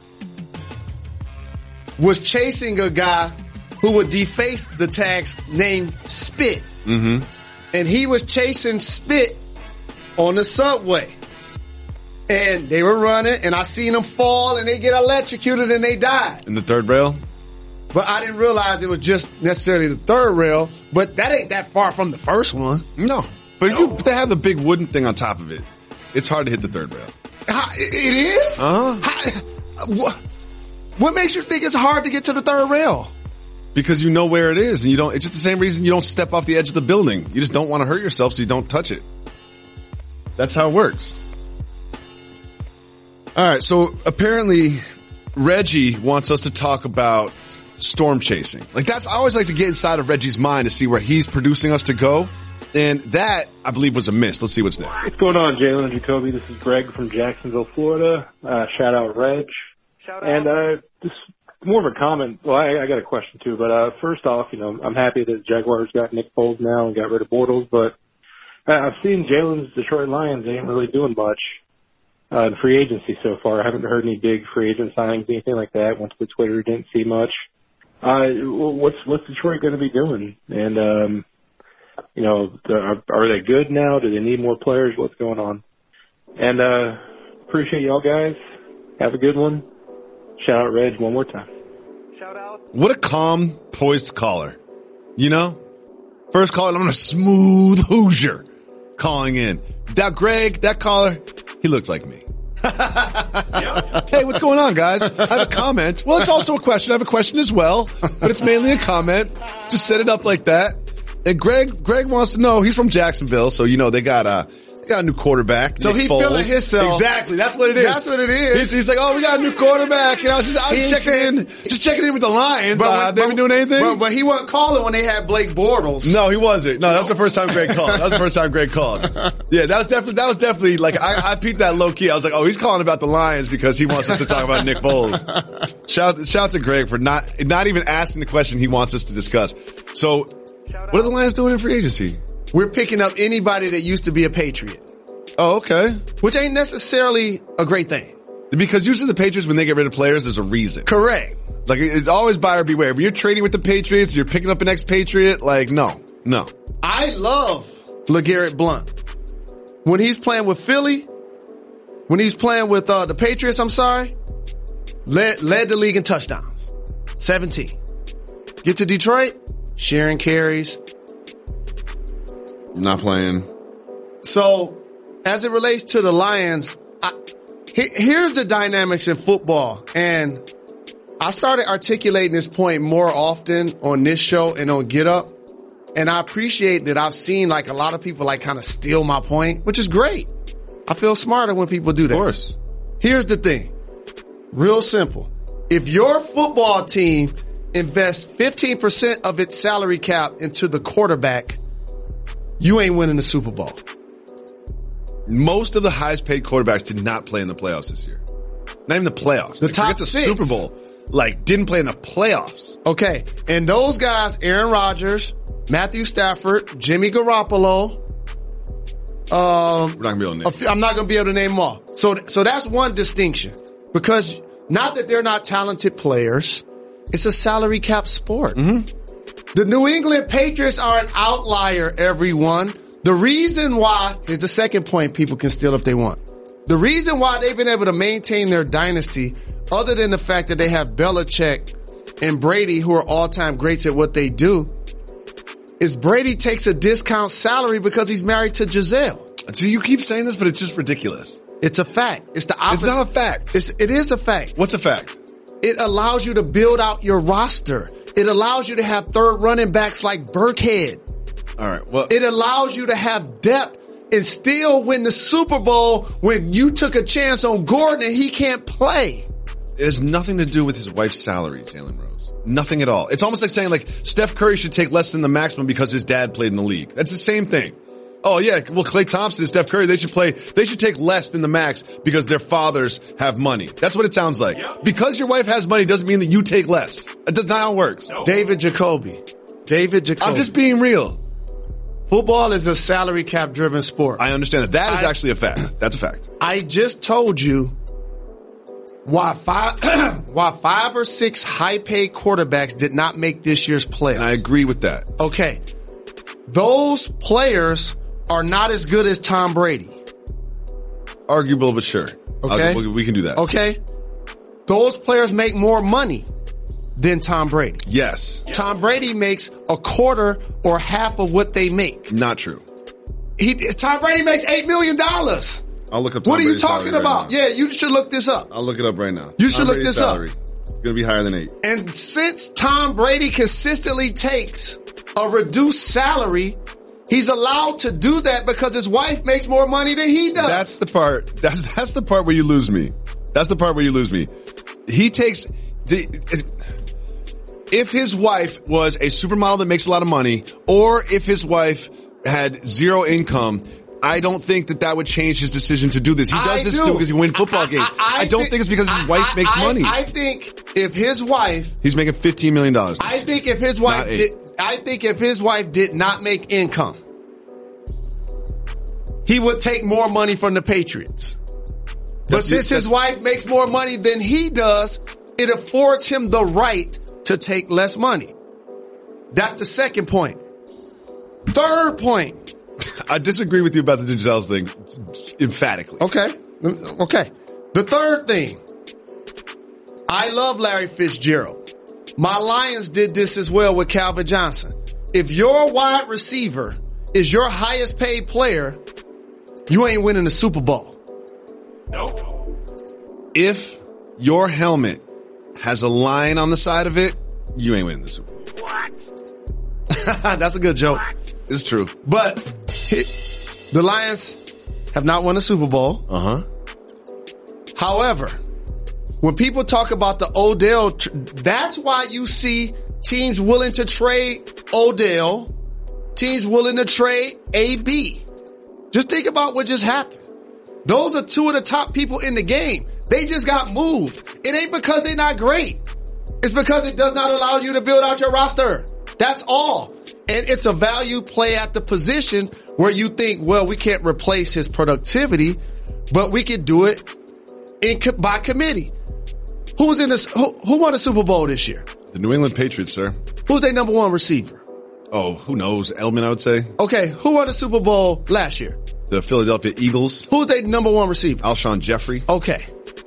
was chasing a guy who would deface the tags named Spit. Mm-hmm. And he was chasing Spit on the subway. And they were running, and I seen them fall, and they get electrocuted, and they died. In the third rail? But I didn't realize it was just necessarily the third rail. But that ain't that far from the first one. No. But no. You, they have the big wooden thing on top of it. It's hard to hit the third rail. How, it is? Uh-huh. How, what, what makes you think it's hard to get to the third rail? Because you know where it is, and you don't. It's just the same reason you don't step off the edge of the building. You just don't want to hurt yourself, so you don't touch it. That's how it works. All right, so apparently Reggie wants us to talk about storm chasing. Like that's, I always like to get inside of Reggie's mind to see where he's producing us to go. And that, I believe, was a miss. Let's see what's next. What's going on, Jalen and Jacoby? This is Greg from Jacksonville, Florida. Uh, shout out Reg. Shout out. And uh, this more of a comment. Well, I, I got a question too. But uh, first off, you know, I'm happy that Jaguars got Nick Foles now and got rid of Bortles. But I've seen Jalen's Detroit Lions ain't really doing much uh, in free agency so far. I haven't heard any big free agent signings, anything like that. Went to the Twitter, didn't see much. Uh, what's what's Detroit going to be doing? And um, you know, are, are they good now? Do they need more players? What's going on? And uh, appreciate y'all guys. Have a good one. Shout out Reg one more time. Shout out. What a calm, poised caller. You know? First caller, I'm a smooth Hoosier calling in. That Greg, that caller, he looks like me. Hey, what's going on, guys? I have a comment. Well, it's also a question. I have a question as well, but it's mainly a comment. Just set it up like that. And Greg, Greg wants to know, he's from Jacksonville, so you know they got a, they got a new quarterback. So Nick he Foles. feeling himself. Exactly. That's what it is. That's what it is. He's, he's like, oh, we got a new quarterback. And I was just, I was He checking said- in, just checking in with the Lions. But, uh, when- they haven't doing anything? But, but he wasn't calling when they had Blake Bortles. No, he wasn't. No, that was the first time Greg called. That was the first time Greg called. Yeah, that was definitely, that was definitely like, I, I peeped that low key. I was like, oh, he's calling about the Lions because he wants us to talk about Nick Foles. Shout, shout to Greg for not, not even asking the question he wants us to discuss. So, what are the Lions doing in free agency? We're picking up anybody that used to be a Patriot, Oh, okay. which ain't necessarily a great thing. Because usually the Patriots, when they get rid of players, there's a reason. Correct. Like, it's always buyer beware. When you're trading with the Patriots, you're picking up an ex-Patriot, like, no, no. I love LeGarrette Blount. When he's playing with Philly, when he's playing with uh, the Patriots, I'm sorry, led, led the league in touchdowns. seventeen. Get to Detroit, sharing carries. Not playing. So, as it relates to the Lions, I, he, here's the dynamics in football. And I started articulating this point more often on this show and on Get Up. And I appreciate that I've seen like a lot of people like kind of steal my point, which is great. I feel smarter when people do that. Of course. Here's the thing. Real simple. If your football team invests fifteen percent of its salary cap into the quarterback, you ain't winning the Super Bowl. Most of the highest paid quarterbacks did not play in the playoffs this year. Not even the playoffs. The Like, top forget the six. Super Bowl. Like, didn't play in the playoffs. Okay. And those guys, Aaron Rodgers, Matthew Stafford, Jimmy Garoppolo, um, We're not gonna be able to name a few- I'm not going to be able to name them all. So, so that's one distinction, because not that they're not talented players. It's a salary cap sport. Mm-hmm. The New England Patriots are an outlier, everyone. The reason why, here's the second point people can steal if they want. The reason why they've been able to maintain their dynasty, other than the fact that they have Belichick and Brady, who are all-time greats at what they do, is Brady takes a discount salary because he's married to Giselle. So you keep saying this, but it's just ridiculous. It's a fact. It's the It's opposite. not a fact. It's, it is a fact. What's a fact? It allows you to build out your roster. It allows you to have third running backs like Burkhead. All right. Well, It allows you to have depth and still win the Super Bowl when you took a chance on Gordon and he can't play. it has nothing to do with his wife's salary, Jalen Rose. Nothing at all. It's almost like saying like Steph Curry should take less than the maximum because his dad played in the league. That's the same thing. Oh yeah, well Klay Thompson and Steph Curry, they should play, they should take less than the max because their fathers have money. That's what it sounds like. Because your wife has money doesn't mean that you take less. That does not how it works. David Jacoby. David Jacoby. I'm just being real. Football is a salary cap driven sport. I understand that. That is I- actually a fact. That's a fact. I just told you why five, why five or six high paid quarterbacks did not make this year's playoffs. And I agree with that. Okay. Those players are not as good as Tom Brady. Arguable, but sure. Okay. I'll- we can do that. Okay. Those players make more money than Tom Brady. Yes. Tom Brady makes a quarter or half of what they make. Not true. He, Tom Brady makes eight million dollars. I'll look up Tom What are you Brady's talking salary right about? now. Yeah, you should look this up. I'll look it up right now. You should Tom look Brady's this up. salary. It's going to be higher than eight. And since Tom Brady consistently takes a reduced salary, he's allowed to do that because his wife makes more money than he does. That's the part. That's that's the part where you lose me. That's the part where you lose me. He takes the. If his wife was a supermodel that makes a lot of money, or if his wife had zero income, I don't think that that would change his decision to do this. He does I this do. too because he wins football I, I, games. I, I, I don't think, think it's because his I, wife I, makes I, money. I think if his wife, He's making fifteen million dollars. I think if his wife Not eight. did, I think if his wife did not make income, he would take more money from the Patriots. But That's- since his that's- wife makes more money than he does, it affords him the right to take less money. That's the second point. Third point. I disagree with you about the Giselle thing emphatically. Okay. Okay. The third thing. I love Larry Fitzgerald. My Lions did this as well with Calvin Johnson. If your wide receiver is your highest paid player, you ain't winning the Super Bowl. If your helmet has a line on the side of it, you ain't winning the Super Bowl. That's a good joke. It's true. But the Lions have not won a Super Bowl. Uh-huh. However, when people talk about the Odell, tr- that's why you see teams willing to trade Odell, teams willing to trade A B. Just think about what just happened. Those are two of the top people in the game. They just got moved. It ain't because they're not great. It's because it does not allow you to build out your roster. That's all. And it's a value play at the position where you think, well, we can't replace his productivity, but we can do it in by committee. Who's in this? Who, who won the Super Bowl this year? The New England Patriots, sir. Who's their number one receiver? Oh, who knows? Elman, I would say. Okay, who won the Super Bowl last year? The Philadelphia Eagles. Who's their number one receiver? Alshon Jeffrey. Okay.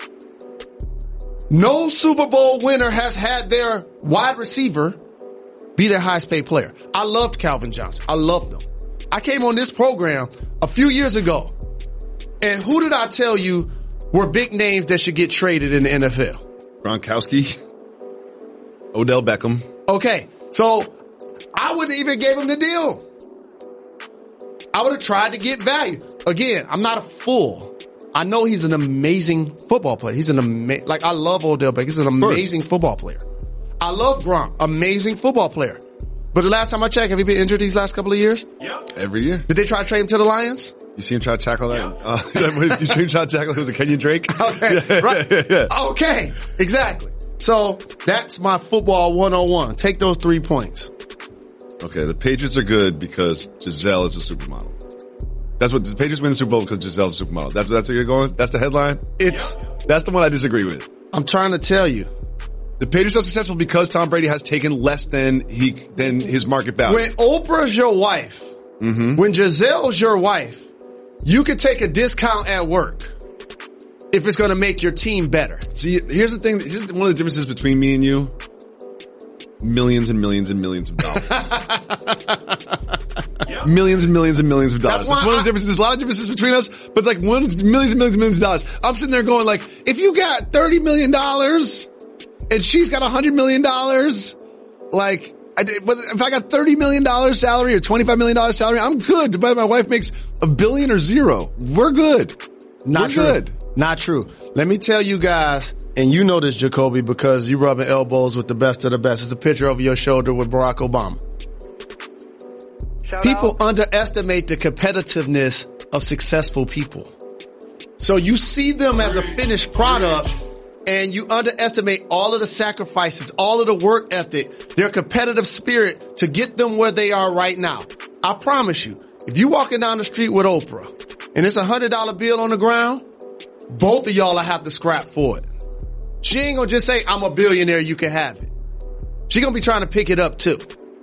No Super Bowl winner has had their wide receiver be their highest paid player. I loved Calvin Johnson. I loved him. I came on this program a few years ago, and who did I tell you were big names that should get traded in the N F L? Gronkowski. Odell Beckham. Okay, so I wouldn't even gave him the deal. I would have tried to get value. Again, I'm not a fool. I know he's an amazing football player. He's an amazing, like I love Odell Beckham. He's an amazing football player. I love Gronk, amazing football player. But the last time I checked, have he been injured these last couple of years? Yep. Every year. Did they try to trade him to the Lions? You see him try to tackle that? Yep. Uh, you see him try to tackle who's a Kenyon Drake? Okay, yeah, right. Yeah, yeah. Okay, exactly. So that's my football one oh one. Take those three points. Okay, the Patriots are good because Giselle is a supermodel. That's what the Patriots win the Super Bowl because Giselle's a supermodel. That's that's where you're going? That's the headline? It's. That's the one I disagree with. I'm trying to tell you. The Patriots are successful because Tom Brady has taken less than he than his market value. When Oprah's your wife, mm-hmm. when Giselle's your wife, you can take a discount at work if it's going to make your team better. See, here's the thing. Here's one of the differences between me and you. Millions and millions and millions of dollars. Yep. Millions and millions and millions of dollars. That's, That's one I, of the differences. There's a lot of differences between us, but like one millions and millions and millions of dollars. I'm sitting there going like, if you got thirty million dollars and she's got one hundred million dollars, like, I did, but if I got thirty million dollars salary or twenty-five million dollars salary, I'm good. But my wife makes a billion or zero. We're good. Not We're true. good. Not true. Let me tell you guys, and you know this, Jacoby, because you rubbing elbows with the best of the best. It's a picture over your shoulder with Barack Obama. Shout people out. Underestimate the competitiveness of successful people. So you see them as a finished product and you underestimate all of the sacrifices, all of the work ethic, their competitive spirit to get them where they are right now. I promise you, if you walking down the street with Oprah and it's a hundred dollar bill on the ground, both of y'all will have to scrap for it. She ain't gonna just say, I'm a billionaire, you can have it. She gonna be trying to pick it up too.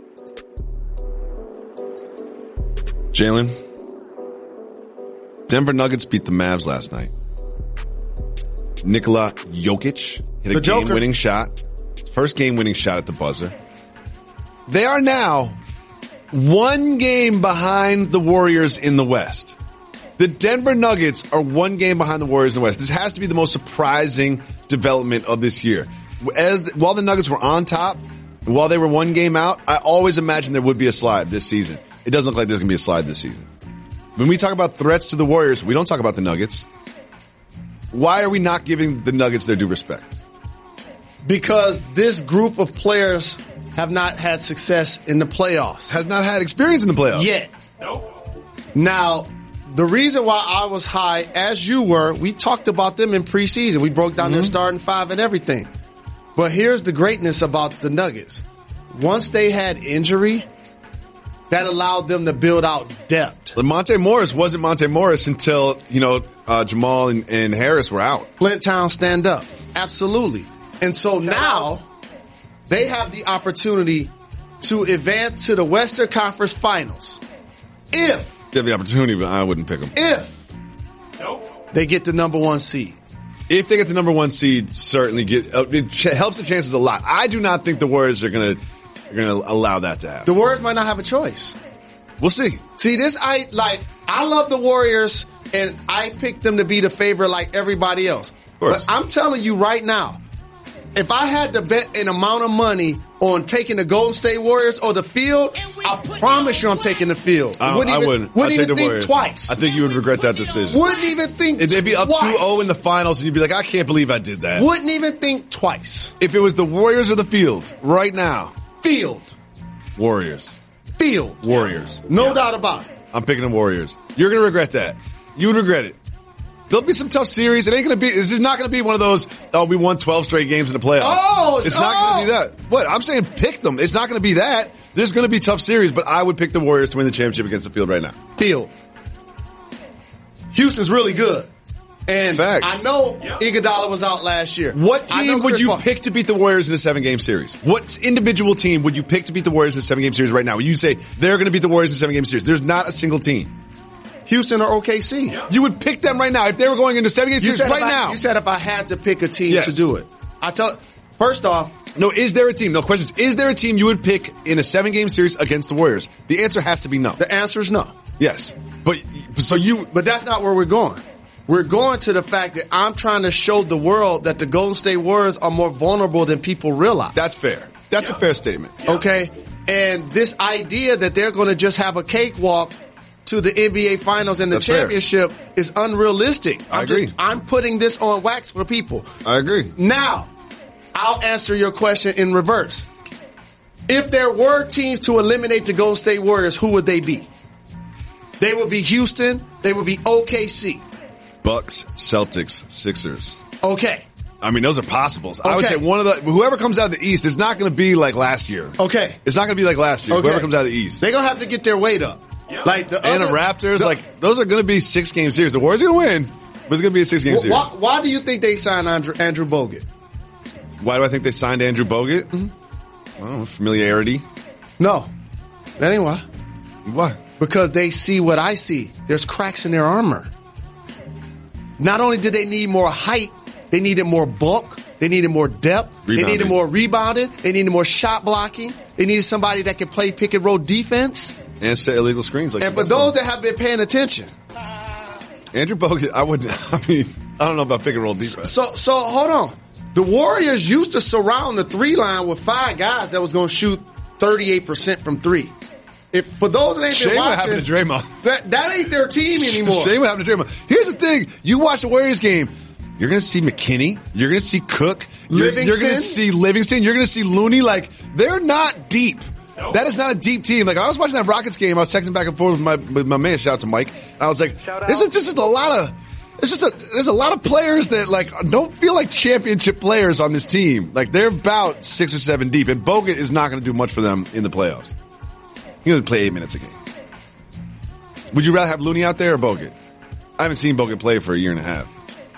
Jalen, Denver Nuggets beat the Mavs last night. Nikola Jokic hit a The Joker. game-winning shot. First game-winning shot at the buzzer. They are now one game behind the Warriors in the West. The Denver Nuggets are one game behind the Warriors in the West. This has to be the most surprising development of this year. As, while the Nuggets were on top, and while they were one game out, I always imagined there would be a slide this season. It doesn't look like there's going to be a slide this season. When we talk about threats to the Warriors, we don't talk about the Nuggets. Why are we not giving the Nuggets their due respect? Because this group of players have not had success in the playoffs. Has not had experience in the playoffs. Yet. Nope. Now, the reason why I was high, as you were, we talked about them in preseason. We broke down mm-hmm. their starting five and everything. But here's the greatness about the Nuggets. Once they had injury, that allowed them to build out depth. But Monte Morris wasn't Monte Morris until, you know, uh, Jamal and, and Harris were out. Flint Town stand up. Absolutely. And so now they have the opportunity to advance to the Western Conference Finals. If they have the opportunity, but I wouldn't pick them. If nope. they get the number one seed. If they get the number one seed, certainly get uh, it ch- helps the chances a lot. I do not think the Warriors are going to are going to allow that to happen. The Warriors might not have a choice. We'll see. See, this I like. I love the Warriors, and I picked them to be the favorite like everybody else. Of course. But I'm telling you right now, if I had to bet an amount of money on taking the Golden State Warriors or the field, I promise you I'm taking the field. I, wouldn't I even, wouldn't. Wouldn't I'd even take the think Warriors. twice. I think you would regret that decision. Wouldn't even think They'd be up twice. two oh in the finals, and you'd be like, I can't believe I did that. Wouldn't even think twice. If it was the Warriors or the field, right now. Field. Warriors. Field. Warriors. No yeah. doubt about it. I'm picking the Warriors. You're going to regret that. You would regret it. There'll be some tough series. It ain't going to be, this is not going to be one of those, oh, we won twelve straight games in the playoffs. Oh, it's oh. not going to be that. What? I'm saying pick them. It's not going to be that. There's going to be tough series, but I would pick the Warriors to win the championship against the field right now. Field. Houston's really good. And Fact. I know yep. Iguodala was out last year. What team would you Paul. pick to beat the Warriors in a seven-game series? What individual team would you pick to beat the Warriors in a seven-game series right now? Would you say they're going to beat the Warriors in a seven-game series? There's not a single team. Houston or O K C. Yep. You would pick them right now if they were going into seven-game series right I, now. You said if I had to pick a team yes. to do it. I tell. First off. No, is there a team? No, question is, is there a team you would pick in a seven-game series against the Warriors? The answer has to be no. The answer is no. Yes. But, so you. But that's not where we're going. We're going to the fact that I'm trying to show the world that the Golden State Warriors are more vulnerable than people realize. That's fair. That's yeah. a fair statement. Yeah. Okay? And this idea that they're going to just have a cakewalk to the N B A Finals and the That's championship fair. Is unrealistic. I I'm agree. Just, I'm putting this on wax for people. I agree. Now, I'll answer your question in reverse. If there were teams to eliminate the Golden State Warriors, who would they be? They would be Houston. They would be O K C. Bucks, Celtics, Sixers. Okay. I mean, those are possibles. Okay. I would say one of the, whoever comes out of the East, it's not going to be like last year. Okay. It's not going to be like last year. Okay. Whoever comes out of the East. They're going to have to get their weight up. Yep. Like the and other, the Raptors, the, like, those are going to be six game series. The Warriors are going to win, but it's going to be a six game wh- series. Why, why do you think they signed Andrew, Andrew Bogut? Why do I think they signed Andrew Bogut? Mm-hmm. I don't know, familiarity. No. That ain't why. Why? Because they see what I see. There's cracks in their armor. Not only did they need more height, they needed more bulk. They needed more depth. Rebounding. They needed more rebounding. They needed more shot blocking. They needed somebody that could play pick and roll defense. And set illegal screens. Like and for those that have been paying attention. Andrew Bogut, I wouldn't, I mean, I don't know about pick and roll defense. So, so hold on. The Warriors used to surround the three line with five guys that was going to shoot thirty-eight percent from three. If for those that ain't Shame been watching, what happened to Draymond. That, that ain't their team anymore. Shame what happened to Draymond. Here's the thing. You watch the Warriors game, you're going to see McKinney. You're going to see Cook. You're, Livingston. You're going to see Livingston. You're going to see Looney. Like, they're not deep. No. That is not a deep team. Like, I was watching that Rockets game. I was texting back and forth with my, with my man. Shout out to Mike. And I was like, this is, this is a lot of, it's just a, there's a lot of players that, like, don't feel like championship players on this team. Like, they're about six or seven deep. And Bogut is not going to do much for them in the playoffs. He's going to play eight minutes a game. Would you rather have Looney out there or Bogut? I haven't seen Bogut play for a year and a half.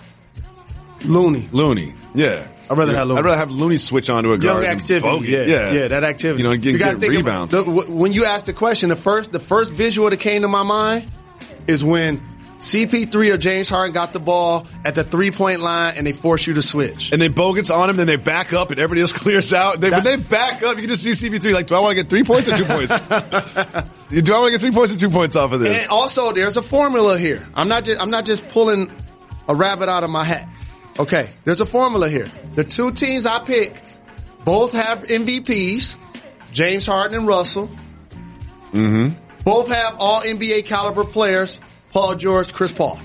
Looney. Looney. Yeah. I'd rather yeah. have Looney. I'd rather have Looney switch on to a guard. Young activity. Bogut. Yeah, yeah. Yeah, that activity. You know, get, you get rebounds. The, when you asked the question, the first, the first visual that came to my mind is when C P three or James Harden got the ball at the three-point line and they force you to switch. And then Bogut's on him, then they back up and everybody else clears out. They, that, when they back up, you can just see C P three like, do I want to get three points or two points? Do I want to get three points or two points off of this? And also, there's a formula here. I'm not just, I'm not just pulling a rabbit out of my hat. Okay, there's a formula here. The two teams I pick both have M V Ps, James Harden and Russell. Mm-hmm. Both have all N B A caliber players, Paul George, Chris Paul.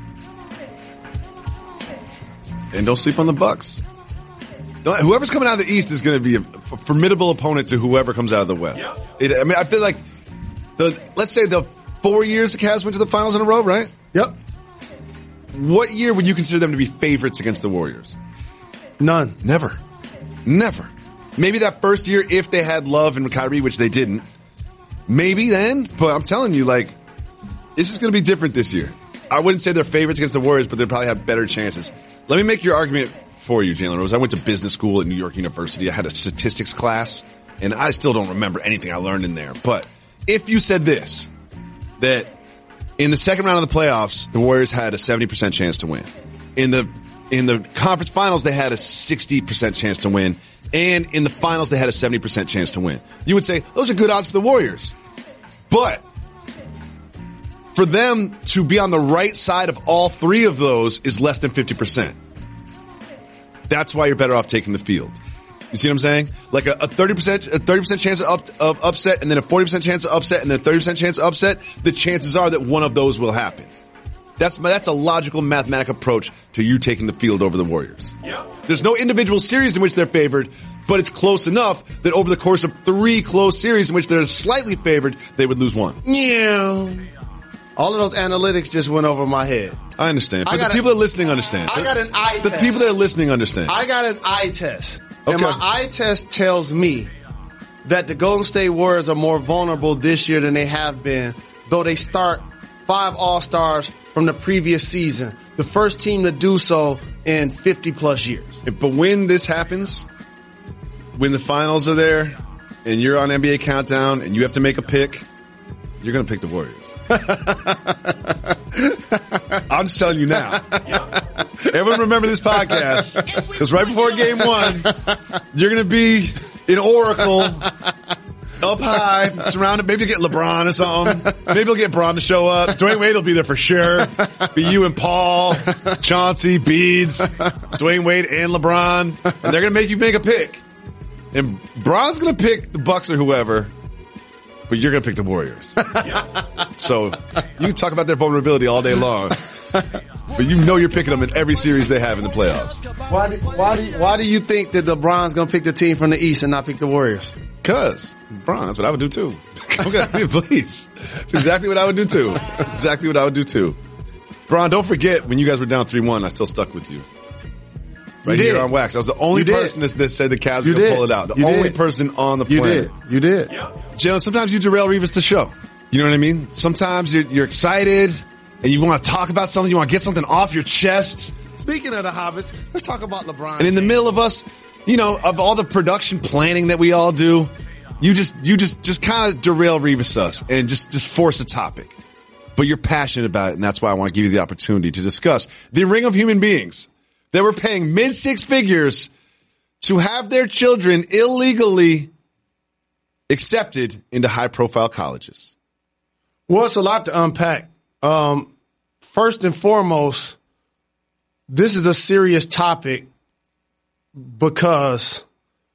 And don't sleep on the Bucks. Don't, whoever's coming out of the East is going to be a formidable opponent to whoever comes out of the West. It, I mean, I feel like the let's say the four years the Cavs went to the finals in a row, right? Yep. What year would you consider them to be favorites against the Warriors? None. Never. Never. Maybe that first year if they had Love and Kyrie, which they didn't. Maybe then, but I'm telling you, like, this is going to be different this year. I wouldn't say they're favorites against the Warriors, but they probably have better chances. Let me make your argument for you, Jalen Rose. I went to business school at New York University. I had a statistics class, and I still don't remember anything I learned in there. But if you said this, that in the second round of the playoffs, the Warriors had a seventy percent chance to win. In the in the conference finals, they had a sixty percent chance to win. And in the finals, they had a seventy percent chance to win. You would say, those are good odds for the Warriors. But for them to be on the right side of all three of those is less than fifty percent. That's why you're better off taking the field. You see what I'm saying? Like a, a thirty percent, a thirty percent chance of, up, of upset, and then a forty percent chance of upset, and then a thirty percent chance of upset. The chances are that one of those will happen. That's that's a logical mathematical approach to you taking the field over the Warriors. Yep. There's no individual series in which they're favored, but it's close enough that over the course of three close series in which they're slightly favored, they would lose one. Yeah. All of those analytics just went over my head. I understand. But the people that are listening understand. I got an eye the test. The people that are listening understand. I got an eye test. Okay. And my eye test tells me that the Golden State Warriors are more vulnerable this year than they have been, though they start five All-Stars from the previous season. The first team to do so in fifty plus years. But when this happens, when the finals are there and you're on N B A Countdown and you have to make a pick, you're going to pick the Warriors. I'm just telling you now. Everyone remember this podcast, because right before game one, you're going to be in Oracle, up high, surrounded. Maybe you'll get LeBron or something. Maybe you'll get Bron to show up. Dwayne Wade will be there for sure. Be you and Paul, Chauncey, Beads, Dwayne Wade and LeBron. And they're going to make you make a pick. And Bron's going to pick the Bucks or whoever, but you're going to pick the Warriors. So you can talk about their vulnerability all day long, but you know you're picking them in every series they have in the playoffs. Why do, why do, why do you think that LeBron's going to pick the team from the East and not pick the Warriors? Because, LeBron, that's what I would do too. Okay, please. That's exactly what I would do too. Exactly what I would do too. Bron, don't forget when you guys were down three one, I still stuck with you. Right you here did. on Wax. I was the only you person that, that said the Cavs you were going to did. pull it out. The you only did. person on the you planet. You did. You did. Jalen, sometimes you derail Revis the show. You know what I mean? Sometimes you're, you're excited and you want to talk about something. You want to get something off your chest. Speaking of the Hobbits, let's talk about LeBron. And in the middle of us, you know, of all the production planning that we all do, you just, you just, just kind of derail Revis us and just, just force a topic. But you're passionate about it, and that's why I want to give you the opportunity to discuss the ring of human beings that were paying mid six figures to have their children illegally accepted into high profile colleges. Well, it's a lot to unpack. Um, first and foremost, this is a serious topic because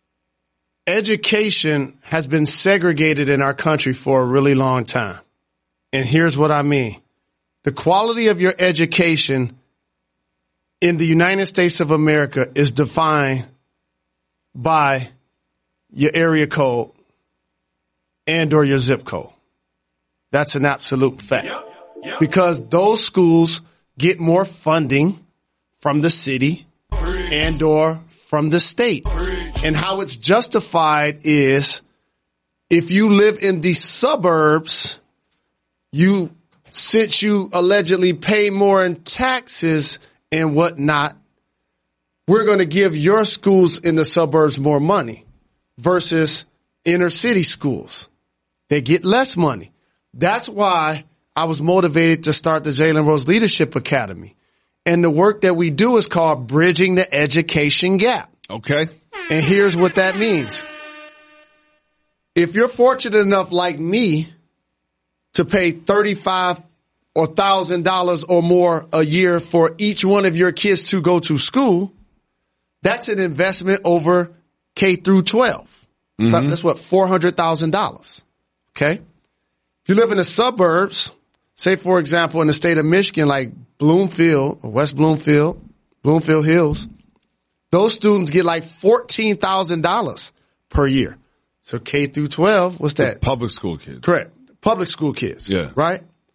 education has been segregated in our country for a really long time. And here's what I mean. The quality of your education in the United States of America is defined by your area code and or your zip code. That's an absolute fact. Yep, yep. Because those schools get more funding from the city and or from the state. And how it's justified is if you live in the suburbs, you, since you allegedly pay more in taxes and whatnot, we're going to give your schools in the suburbs more money versus inner city schools. They get less money. That's why I was motivated to start the Jalen Rose Leadership Academy. And the work that we do is called Bridging the Education Gap. Okay. And here's what that means. If you're fortunate enough, like me, to pay thirty-five or one thousand dollars or more a year for each one of your kids to go to school, that's an investment over K through twelve. Mm-hmm. So that's what, four hundred thousand dollars. Okay. If you live in the suburbs, say, for example, in the state of Michigan, like Bloomfield or West Bloomfield, Bloomfield Hills, those students get like fourteen thousand dollars per year. So K through twelve, what's that? The public school kids. Correct. Public school kids. Yeah. Right?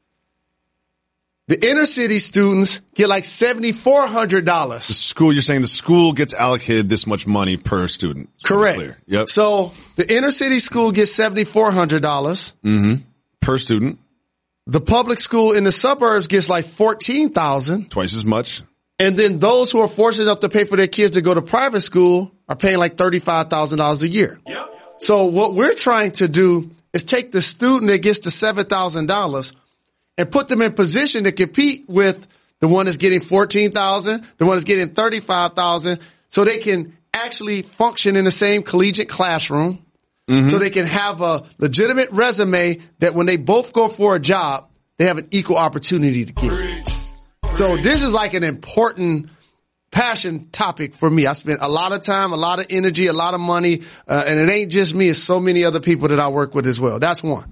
The inner city students get like seven thousand four hundred dollars. The school, you're saying the school gets allocated this much money per student. Correct. Clear. Yep. So the inner city school gets seven thousand four hundred dollars. Mm-hmm. Per student. The public school in the suburbs gets like fourteen thousand dollars. Twice as much. And then those who are fortunate enough to pay for their kids to go to private school are paying like thirty-five thousand dollars a year. Yep. So what we're trying to do is take the student that gets the seven thousand dollars and put them in position to compete with the one that's getting fourteen thousand dollars, the one that's getting thirty-five thousand dollars, so they can actually function in the same collegiate classroom, mm-hmm. so they can have a legitimate resume that when they both go for a job, they have an equal opportunity to get. So this is like an important passion topic for me. I spent a lot of time, a lot of energy, a lot of money, uh, and it ain't just me. It's so many other people that I work with as well. That's one.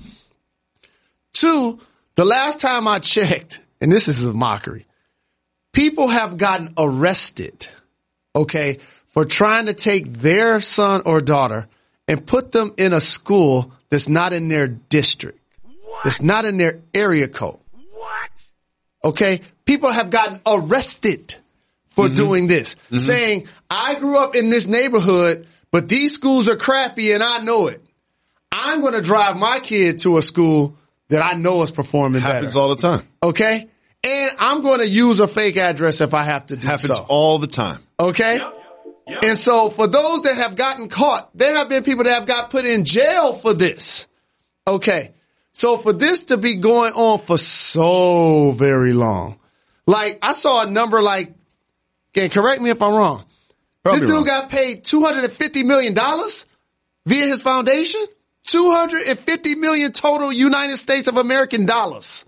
Two, the last time I checked, and this is a mockery, people have gotten arrested, okay, for trying to take their son or daughter and put them in a school that's not in their district, what? That's not in their area code. What? Okay? People have gotten arrested for mm-hmm. doing this, mm-hmm. saying, I grew up in this neighborhood, but these schools are crappy and I know it. I'm going to drive my kid to a school that I know is performing better. Happens all the time. Okay? And I'm going to use a fake address if I have to do Happens so. Happens all the time. Okay? Yep. Yep. And so for those that have gotten caught, there have been people that have got put in jail for this. Okay. So for this to be going on for so very long, like I saw a number like, again, correct me if I'm wrong. Probably this dude wrong. got paid two hundred fifty million dollars via his foundation. two hundred fifty million dollars total United States of American dollars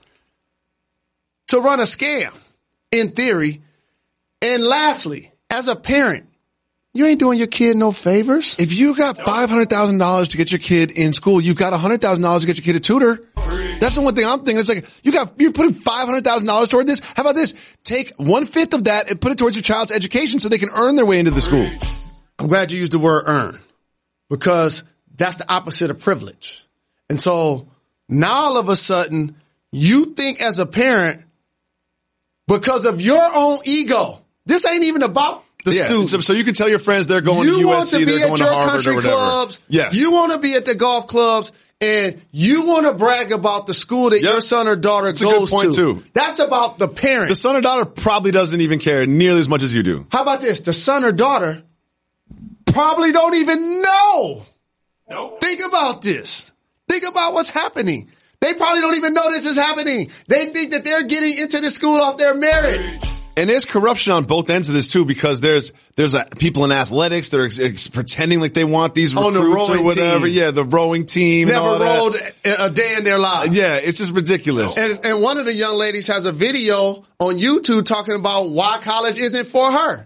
to run a scam, in theory. And lastly, as a parent, you ain't doing your kid no favors. If you got five hundred thousand dollars to get your kid in school, you've got one hundred thousand dollars to get your kid a tutor. That's the one thing I'm thinking. It's like, you got, you're putting five hundred thousand dollars toward this. How about this? Take one fifth of that and put it towards your child's education so they can earn their way into the school. I'm glad you used the word earn, because that's the opposite of privilege. And so now all of a sudden you think as a parent, because of your own ego, this ain't even about the yeah, student. So, so you can tell your friends they're going you to U S C, want to be they're going at your to Harvard country or whatever. Clubs. Yes. You want to be at the golf clubs, and you want to brag about the school that yep. your son or daughter That's goes a good point to. Too. That's about the parent. The son or daughter probably doesn't even care nearly as much as you do. How about this? The son or daughter probably don't even know. Nope. Think about this. Think about what's happening. They probably don't even know this is happening. They think that they're getting into the school off their merit. And there's corruption on both ends of this too, because there's there's a, people in athletics that are ex- ex- pretending like they want these recruits on the rowing or whatever. Team. Yeah, the rowing team. Never and all rowed that. a day in their lives. Yeah, it's just ridiculous. And, and one of the young ladies has a video on YouTube talking about why college isn't for her.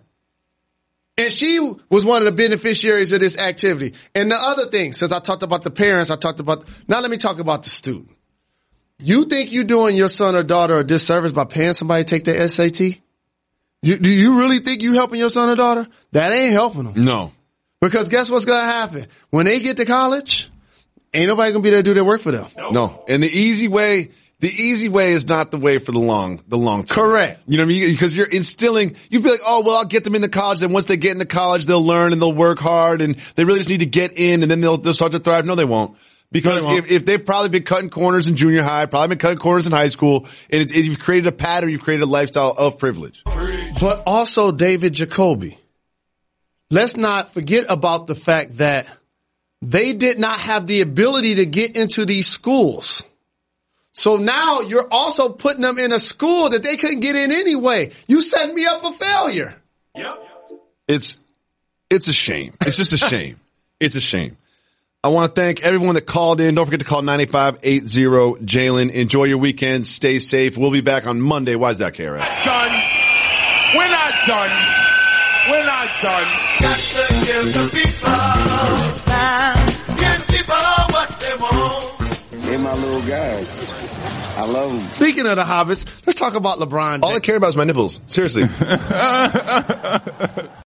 And she was one of the beneficiaries of this activity. And the other thing, since I talked about the parents, I talked about, now let me talk about the student. You think you're doing your son or daughter a disservice by paying somebody to take their S A T? You, do you really think you helping your son or daughter? That ain't helping them. No. Because guess what's going to happen? When they get to college, ain't nobody going to be there to do their work for them. No. no. And the easy way, the easy way is not the way for the long, the long term. Correct. You know what I mean? Because you're instilling, you'd be like, oh, well, I'll get them into college. Then once they get into college, they'll learn and they'll work hard and they really just need to get in and then they'll, they'll start to thrive. No, they won't. Because no, they won't. If, if they've probably been cutting corners in junior high, probably been cutting corners in high school, and it, it, you've created a pattern, you've created a lifestyle of privilege. But also, David Jacoby, let's not forget about the fact that they did not have the ability to get into these schools. So now you're also putting them in a school that they couldn't get in anyway. You set me up for failure. Yep. It's, it's a shame. It's just a shame. It's a shame. I want to thank everyone that called in. Don't forget to call nine eight five eight zero Jalen. Enjoy your weekend. Stay safe. We'll be back on Monday. Why is that, K R S? Done. We're not done. We're not done. Got to give the people time. Give people what they want. They're my little guys. I love them. Speaking of the Hobbits, let's talk about LeBron James. All I care about is my nipples. Seriously.